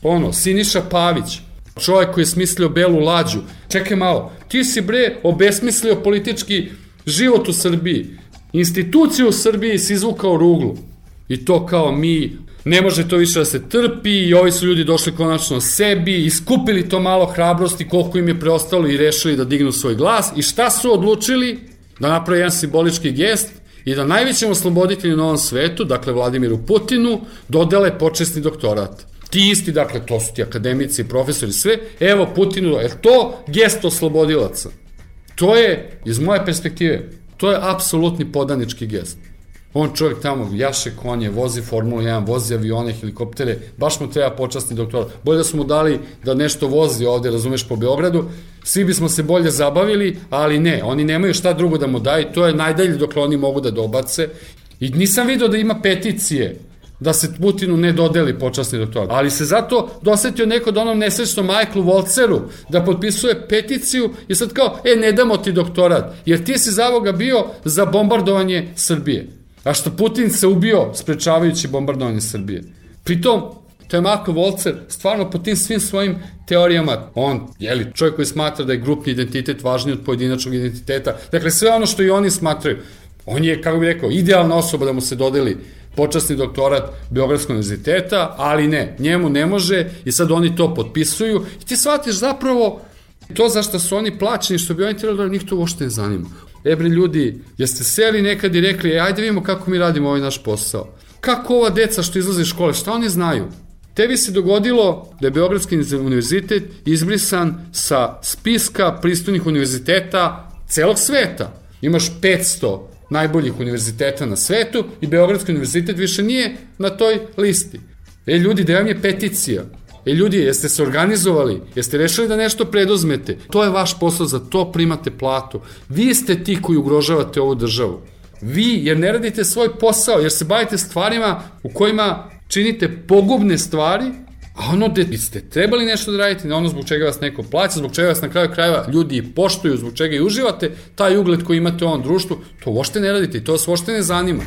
Siniša Pavić, čovjek koji je smislio Belu lađu. Čekaj malo, ti si obesmislio politički život u Srbiji. Instituciju u Srbiji si izvukao ruglu. I to kao mi, ne može to više da se trpi i ovi su ljudi došli konačno sebi, iskupili to malo hrabrosti koliko im je preostalo i rešili da dignu svoj glas. I šta su odlučili? Da naprave jedan simbolički gest i da najvećem osloboditelju na ovom svetu, dakle Vladimiru Putinu, dodele počasni doktorat. Ti isti, dakle, to su ti akademici, profesori, sve, evo Putinu, je to gest oslobodilaca? To je, iz moje perspektive, to je apsolutni podanički gest. On čovjek tamo jaše konje, vozi Formulu 1, vozi avione, helikoptere, baš mu treba počasni doktorat. Bolje da smo mu dali da nešto vozi ovde, razumeš, po Beogradu, svi bismo se bolje zabavili, ali ne, oni nemaju šta drugo da mu daju, to je najdalje dok oni mogu da dobace. I nisam vidio da ima peticije da se Putinu ne dodeli počasni doktorat. Ali se zato dosetio neko da onom nesrećnom Michaelu Volceru da potpisuje peticiju i sad kao, ne damo ti doktorat, jer ti si za ovoga bio za bombardovanje Srbije. A što Putin se ubio sprečavajući bombardovanje Srbije. Pritom, to je Michael Volcer stvarno po tim svim svojim teorijama, on, čovjek koji smatra da je grupni identitet važniji od pojedinačnog identiteta, dakle sve ono što i oni smatraju, on je, kako bih rekao, idealna osoba da mu se dodeli počasni doktorat Beogradskog univerziteta, ali ne, njemu ne može i sad oni to potpisuju i ti shvatiš zapravo to zašto su oni plaćeni, što bi oni trebali da njih to uopšte ne zanima. Ljudi, jeste seli nekad i rekli, ajde vidimo kako mi radimo ovaj naš posao. Kako ova deca što izlaze iz škole, šta oni znaju? Tebi se dogodilo da je Beogradski univerzitet izbrisan sa spiska pristojnih univerziteta celog sveta. Imaš 500 najboljih univerziteta na svetu i Beogradski univerzitet više nije na toj listi. Ljudi, da vam je peticija. Ljudi, jeste se organizovali? Jeste rešili da nešto preduzmete? To je vaš posao, za to primate platu. Vi ste ti koji ugrožavate ovu državu. Vi, jer ne radite svoj posao, jer se bavite stvarima u kojima činite pogubne stvari, a ono gde ste trebali nešto da radite, na ono zbog čega vas neko plaća, zbog čega vas na kraju krajeva ljudi i poštuju, zbog čega i uživate taj ugled koji imate u ovom društvu, to uopšte ne radite i to vas uopšte ne zanima.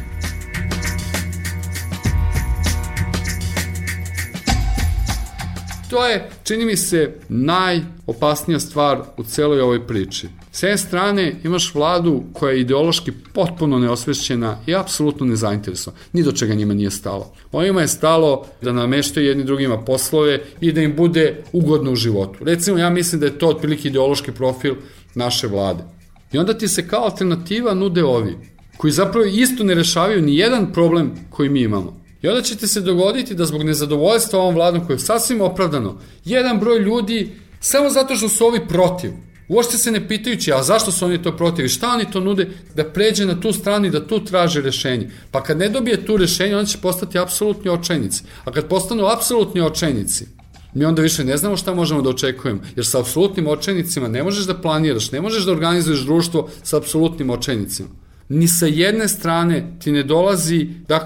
To je, čini mi se, najopasnija stvar u celoj ovoj priči. S jedne strane imaš vladu koja je ideološki potpuno neosvešćena i apsolutno nezainteresovana. Ni do čega njima nije stalo. Onima je stalo da nameštaju jedni drugima poslove i da im bude ugodno u životu. Recimo, ja mislim da je to otprilike ideološki profil naše vlade. I onda ti se kao alternativa nude ovi, koji zapravo isto ne rešavaju ni jedan problem koji mi imamo. I onda će ti se dogoditi da zbog nezadovoljstva ovom vladom, koje je sasvim opravdano, jedan broj ljudi, samo zato što su ovi protiv, uopšte se ne pitajući, a zašto su oni to protiv i šta oni to nude, da pređe na tu stranu i da tu traže rešenje. Pa kad ne dobije tu rešenje, onda će postati apsolutni očajnici. A kad postanu apsolutni očajnici, mi onda više ne znamo šta možemo da očekujemo, jer sa apsolutnim očajnicima ne možeš da planiraš, ne možeš da organizuješ društvo sa apsolutnim očajnicima. Ni sa jedne strane ti ne dolazi, dakle,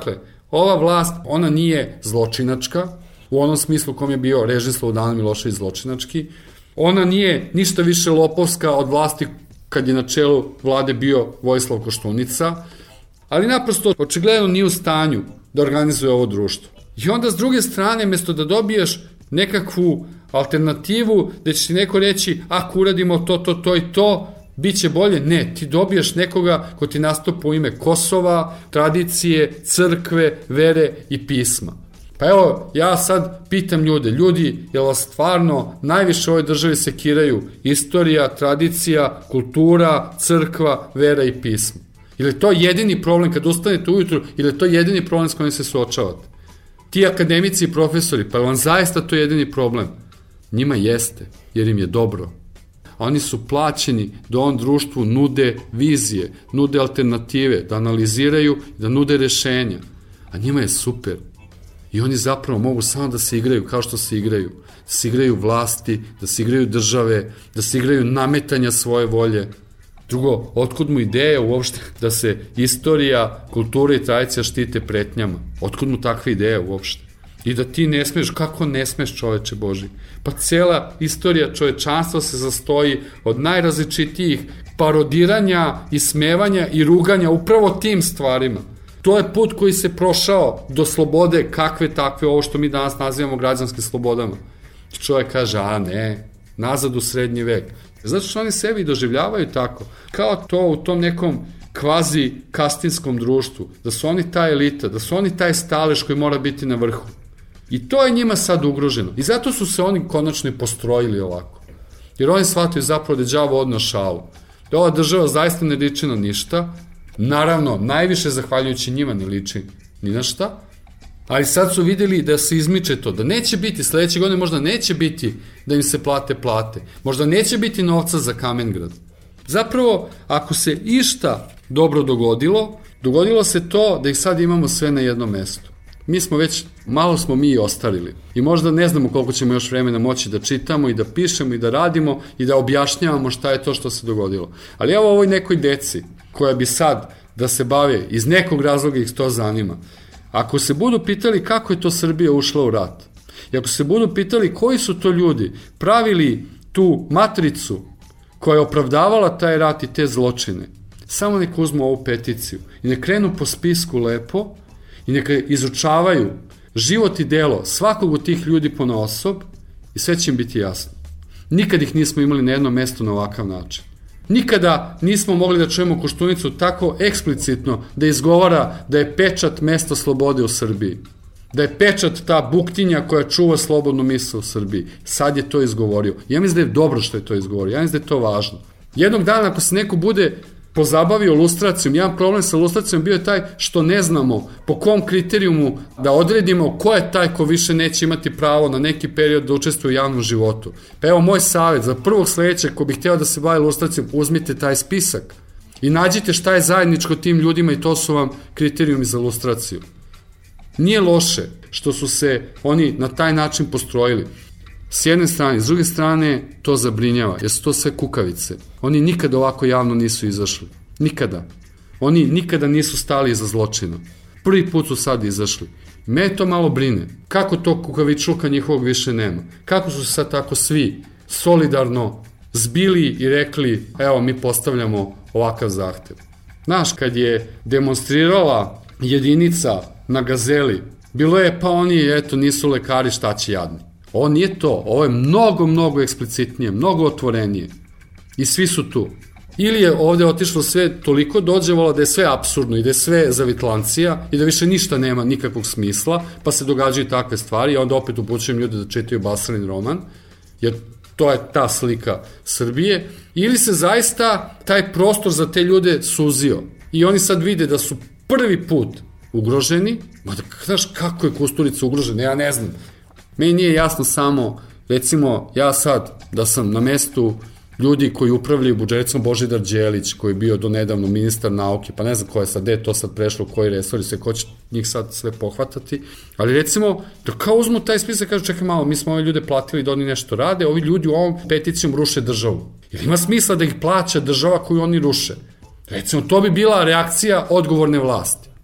Ova vlast, ona nije zločinačka, u onom smislu kom je bio režim Slobodana Milošević zločinački. Ona nije ništa više lopovska od vlasti kad je na čelu vlade bio Vojislav Koštunica, ali naprosto očigledno nije u stanju da organizuje ovo društvo. I onda s druge strane, mesto da dobiješ nekakvu alternativu gde će ti neko reći ako uradimo to i to, bit će bolje. Ne, ti dobiješ nekoga ko ti nastupa u ime Kosova, tradicije, crkve, vere i pisma. Pa evo, ja sad pitam ljudi, jel vas stvarno najviše u ovoj državi sekiraju istorija, tradicija, kultura, crkva, vera i pismo? Ili je to jedini problem kad ustanete ujutru, ili je to jedini problem s kojim se suočavate? Ti akademici i profesori, pa je vam zaista to jedini problem? Njima jeste, jer im je dobro. Oni su plaćeni da ovom društvu nude vizije, nude alternative, da analiziraju, da nude rešenja. A njima je super. I oni zapravo mogu samo da se igraju kao što se igraju. Da se igraju vlasti, da se igraju države, da se igraju nametanja svoje volje. Drugo, otkud mu ideja uopšte da se istorija, kultura i tradicija štite pretnjama? Otkud mu takva ideja uopšte? I da ti ne smeš, kako ne smeš, čoveče Boži? Pa cela istorija čovečanstva se zastoji od najrazličitijih parodiranja, ismevanja i ruganja upravo tim stvarima. To je put koji se prošao do slobode, kakve takve, ovo što mi danas nazivamo građanskim slobodama. Čovjek kaže, a ne, nazad u srednji vek. Zato što oni sebi doživljavaju tako, kao to u tom nekom kvazi kastinskom društvu, da su oni ta elita, da su oni taj stalež koji mora biti na vrhu. I to je njima sad ugroženo. I zato su se oni konačno i postrojili ovako. Jer oni shvataju zapravo da je đavo odno šalu. Da ova država zaista ne liči na ništa. Naravno, najviše zahvaljujući njima ne liči ni na šta. Ali sad su videli da se izmiče to, da neće biti, sledeće godine možda neće biti da im se plate. Možda neće biti novca za Kamengrad. Zapravo, ako se išta dobro dogodilo se to da ih sad imamo sve na jednom mestu. Malo smo mi i ostarili. I možda ne znamo koliko ćemo još vremena moći da čitamo i da pišemo i da radimo i da objašnjavamo šta je to što se dogodilo. Ali evo ovoj nekoj deci koja bi sad da se bave, iz nekog razloga ih to zanima. Ako se budu pitali kako je to Srbija ušla u rat, i ako se budu pitali koji su to ljudi pravili tu matricu koja je opravdavala taj rat i te zločine, samo neka uzmu ovu peticiju i neka krenu po spisku lepo i neka izučavaju život i delo svakog od tih ljudi ponaosob i sve će im biti jasno. Nikad ih nismo imali na jednom mestu na ovakav način. Nikada nismo mogli da čujemo Koštunicu tako eksplicitno da izgovara da je pečat mesto slobode u Srbiji. Da je pečat ta buktinja koja čuva slobodnu misao u Srbiji. Sad je to izgovorio. Ja mislim da je dobro što je to izgovorio. Ja mislim da je to važno. Jednog dana ako se neko bude pozabavio lustracijom, jedan problem sa lustracijom bio je taj što ne znamo po kom kriterijumu da odredimo ko je taj ko više neće imati pravo na neki period da učestvuje u javnom životu. Pa evo moj savjet, za prvog sledećeg ko bi hteo da se bavi lustracijom, uzmite taj spisak i nađite šta je zajedničko tim ljudima i to su vam kriterijumi za lustraciju. Nije loše što su se oni na taj način postrojili. S jedne strane, s druge strane to zabrinjava, jer su to sve kukavice. Oni nikada ovako javno nisu izašli. Nikada. Oni nikada nisu stali iza zločina. Prvi put su sad izašli. Me to malo brine. Kako to kukavičluka njihovog više nema? Kako su se sad tako svi solidarno zbili i rekli, evo mi postavljamo ovakav zahtev. Znaš, kad je demonstrirala jedinica na Gazeli, bilo je pa oni, eto, nisu lekari, šta će jadni. Ovo nije to, ovo je mnogo eksplicitnije, mnogo otvorenije. I svi su tu. Ili je ovde otišlo sve toliko dođevalo da je sve apsurdno i da je sve zavitlancija i da više ništa nema nikakvog smisla, pa se događaju takve stvari i onda opet upućujem ljude da čitaju Basranin roman, jer to je ta slika Srbije, ili se zaista taj prostor za te ljude suzio i oni sad vide da su prvi put ugroženi, znaš kako je Kusturica ugrožena, ja ne znam. Meni nije jasno samo, recimo, ja sad da sam na mestu ljudi koji upravljaju budžetom, Božidar Đelić, koji je bio do nedavno ministar nauke, pa ne znam ko je sad, gde je to sad prešlo, koji resor, sve ko će njih sad sve pohvatati, ali recimo, da kao uzmu taj spisak, kažu, čekaj malo, mi smo ove ljude platili da oni nešto rade, ovi ljudi u ovom peticijom ruše državu. Jer ima smisla da ih plaća država koju oni ruše? Recimo, to bi bila reakcija odgovorne vlasti.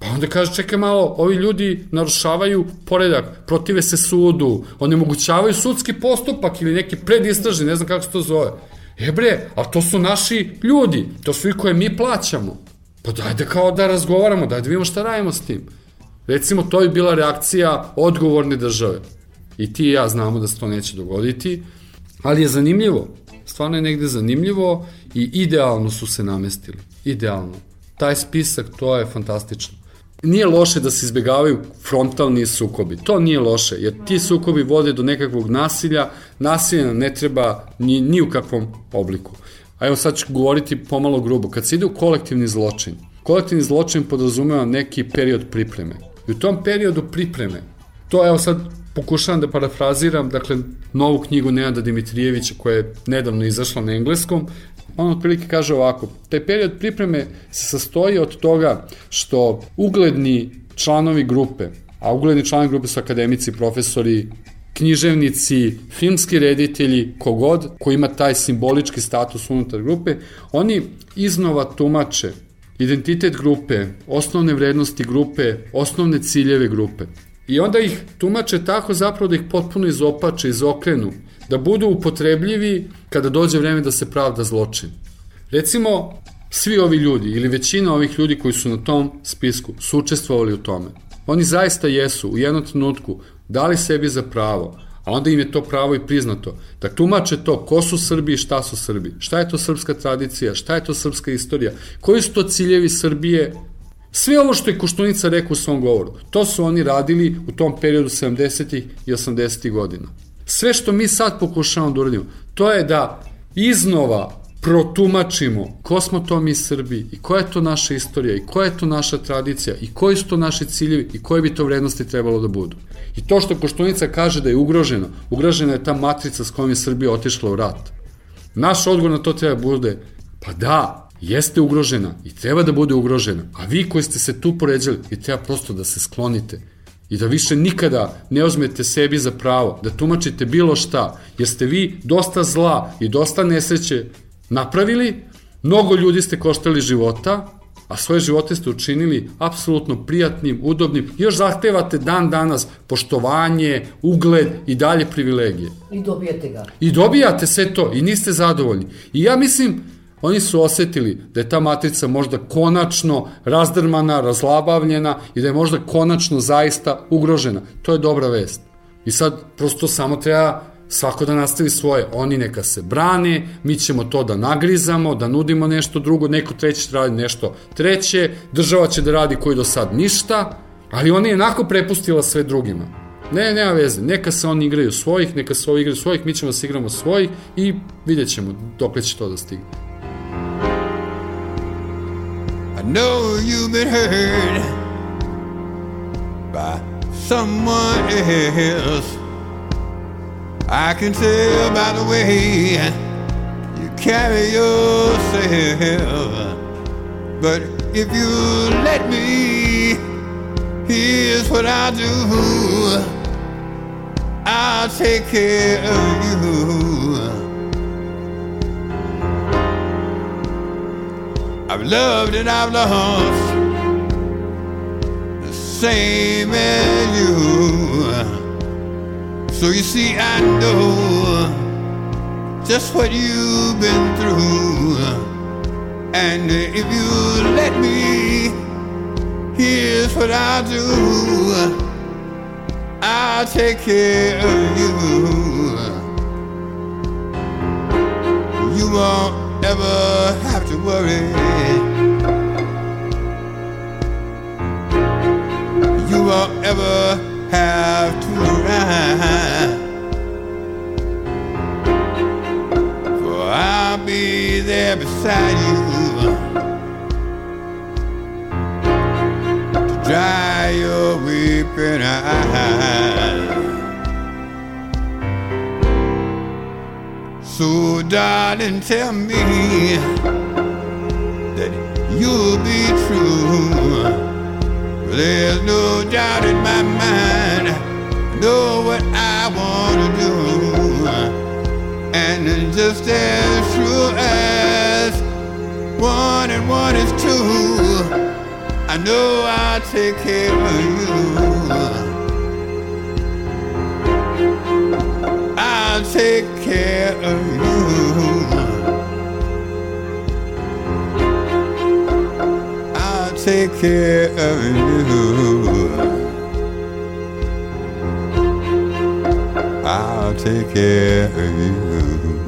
Pa onda kaže, čekaj malo, ovi ljudi narušavaju poredak, protive se sudu, onemogućavaju sudski postupak ili neki predistražni, ne znam kako se to zove. Bre, ali to su naši ljudi, to su i koje mi plaćamo. Pa dajde kao da razgovaramo, dajde vidimo šta radimo s tim. Recimo, to je bila reakcija odgovorne države. I ti i ja znamo da se to neće dogoditi, ali je zanimljivo. Stvarno je negde zanimljivo i idealno su se namestili. Idealno. Taj spisak, to je fantastično. Nije loše da se izbjegavaju frontalni sukobi. To nije loše, jer ti sukobi vode do nekakvog nasilja. Nasilja ne treba ni u kakvom obliku. A evo sad ću govoriti pomalo grubo. Kad se ide u kolektivni zločin podrazumeva neki period pripreme. I u tom periodu pripreme, to evo sad pokušavam da parafraziram, dakle, novu knjigu Nenada Dimitrijevića koja je nedavno izašla na engleskom, on otprilike kaže ovako, taj period pripreme se sastoji od toga što ugledni članovi grupe, a ugledni članovi grupe su akademici, profesori, književnici, filmski reditelji, kogod koji ima taj simbolički status unutar grupe, oni iznova tumače identitet grupe, osnovne vrednosti grupe, osnovne ciljeve grupe. I onda ih tumače tako zapravo da ih potpuno izopače, izokrenu, da budu upotrebljivi kada dođe vreme da se pravda zločin. Recimo, svi ovi ljudi ili većina ovih ljudi koji su na tom spisku su učestvovali u tome. Oni zaista jesu u jednom trenutku dali sebi za pravo, a onda im je to pravo i priznato, da tumače to ko su Srbi i šta su Srbi, šta je to srpska tradicija, šta je to srpska istorija, koji su to ciljevi Srbije. Sve ovo što je Koštunica rekao u svom govoru, to su oni radili u tom periodu 70. i 80. godina. Sve što mi sad pokušavamo da uradimo, to je da iznova protumačimo ko smo to mi Srbi i koja je to naša istorija i koja je to naša tradicija i koji su to naši ciljevi i koje bi to vrednosti trebalo da budu. I to što Koštunica kaže da je ugrožena je ta matrica s kojom je Srbija otišla u rat. Naš odgovor na to treba bude, pa da, jeste ugrožena i treba da bude ugrožena, a vi koji ste se tu poređali i treba prosto da se sklonite i da više nikada ne uzmete sebi za pravo, da tumačite bilo šta, jer ste vi dosta zla i dosta nesreće napravili, mnogo ljudi ste koštali života, a svoje živote ste učinili apsolutno prijatnim, udobnim i još zahtevate dan danas poštovanje, ugled i dalje privilegije. I dobijate ga. I dobijate sve to i niste zadovoljni. I ja mislim, oni su osetili da je ta matrica možda konačno razdrmana, razlabavljena i da je možda konačno zaista ugrožena. To je dobra vest. I sad prosto samo treba svako da nastavi svoje. Oni neka se brane, mi ćemo to da nagrizamo, da nudimo nešto drugo, neko treći će radi nešto treće, država će da radi koji do sad ništa, ali ona je jednako prepustila sve drugima. Nema veze, neka se oni igraju svojih, neka se ovi igraju svojih, mi ćemo da se igramo svojih i vidjet ćemo dokle će to da stigne. I know you've been hurt by someone else. I can tell by the way you carry yourself. But if you let me, here's what I'll do. I'll take care of you. I've loved and I've lost the same as you. So you see, I know just what you've been through. And if you let me, here's what I'll do. I'll take care of you. You won't ever have to worry. You won't ever have to ride, for I'll be there beside you to dry your weeping eyes. So darling, tell me that you'll be true. There's no doubt in my mind, I know what I want to do. And just as true as 1 and 1 is 2, I know I'll take care of you. I'll take care of you. I'll take care of you. I'll take care of you.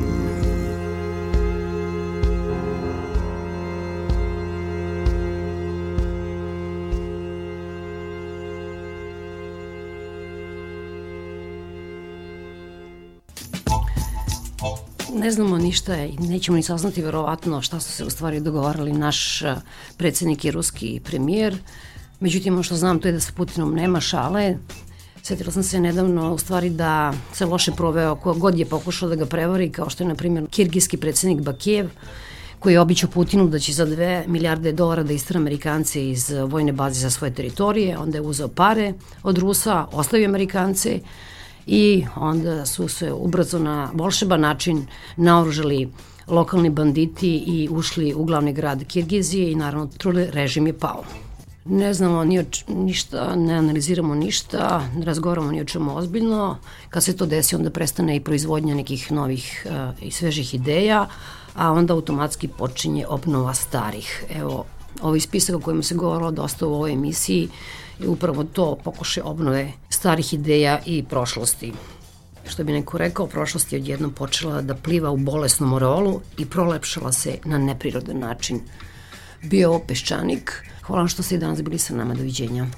Ne znamo ništa i nećemo ni saznati verovatno šta su se u stvari dogovarali naš predsjednik i ruski premijer. Međutim, ono što znam to je da sa Putinom nema šale. Sjetila sam se nedavno u stvari da se loše proveo ko god je pokušao da ga prevari, kao što je na primjer kirgijski predsjednik Bakijev, koji je običao Putinu da će za $2 milijarde da istera Amerikance iz vojne baze za svoje teritorije, onda je uzeo pare od Rusa, ostavio Amerikance i onda su se ubrzo na volšeban način naoružali lokalni banditi i ušli u glavni grad Kirgizije i naravno režim je pao. Ne znamo ništa, ne analiziramo ništa, ne razgovaramo ni o čemu ozbiljno. Kad se to desi, onda prestane i proizvodnja nekih novih i svežih ideja, a onda automatski počinje obnova starih. Evo, ovaj spisak o kojima se govorilo dosta u ovoj emisiji je upravo to, pokušaj obnove starih ideja i prošlosti. Što bi neko rekao, prošlost je odjednom počela da pliva u bolesnom oreolu i prolepšala se na neprirodan način. Bio ovo Peščanik. Hvala vam što ste i danas bili sa nama. Doviđenja.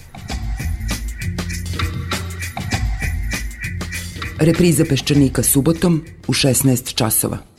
Repriza Peščanika subotom u 16 časova.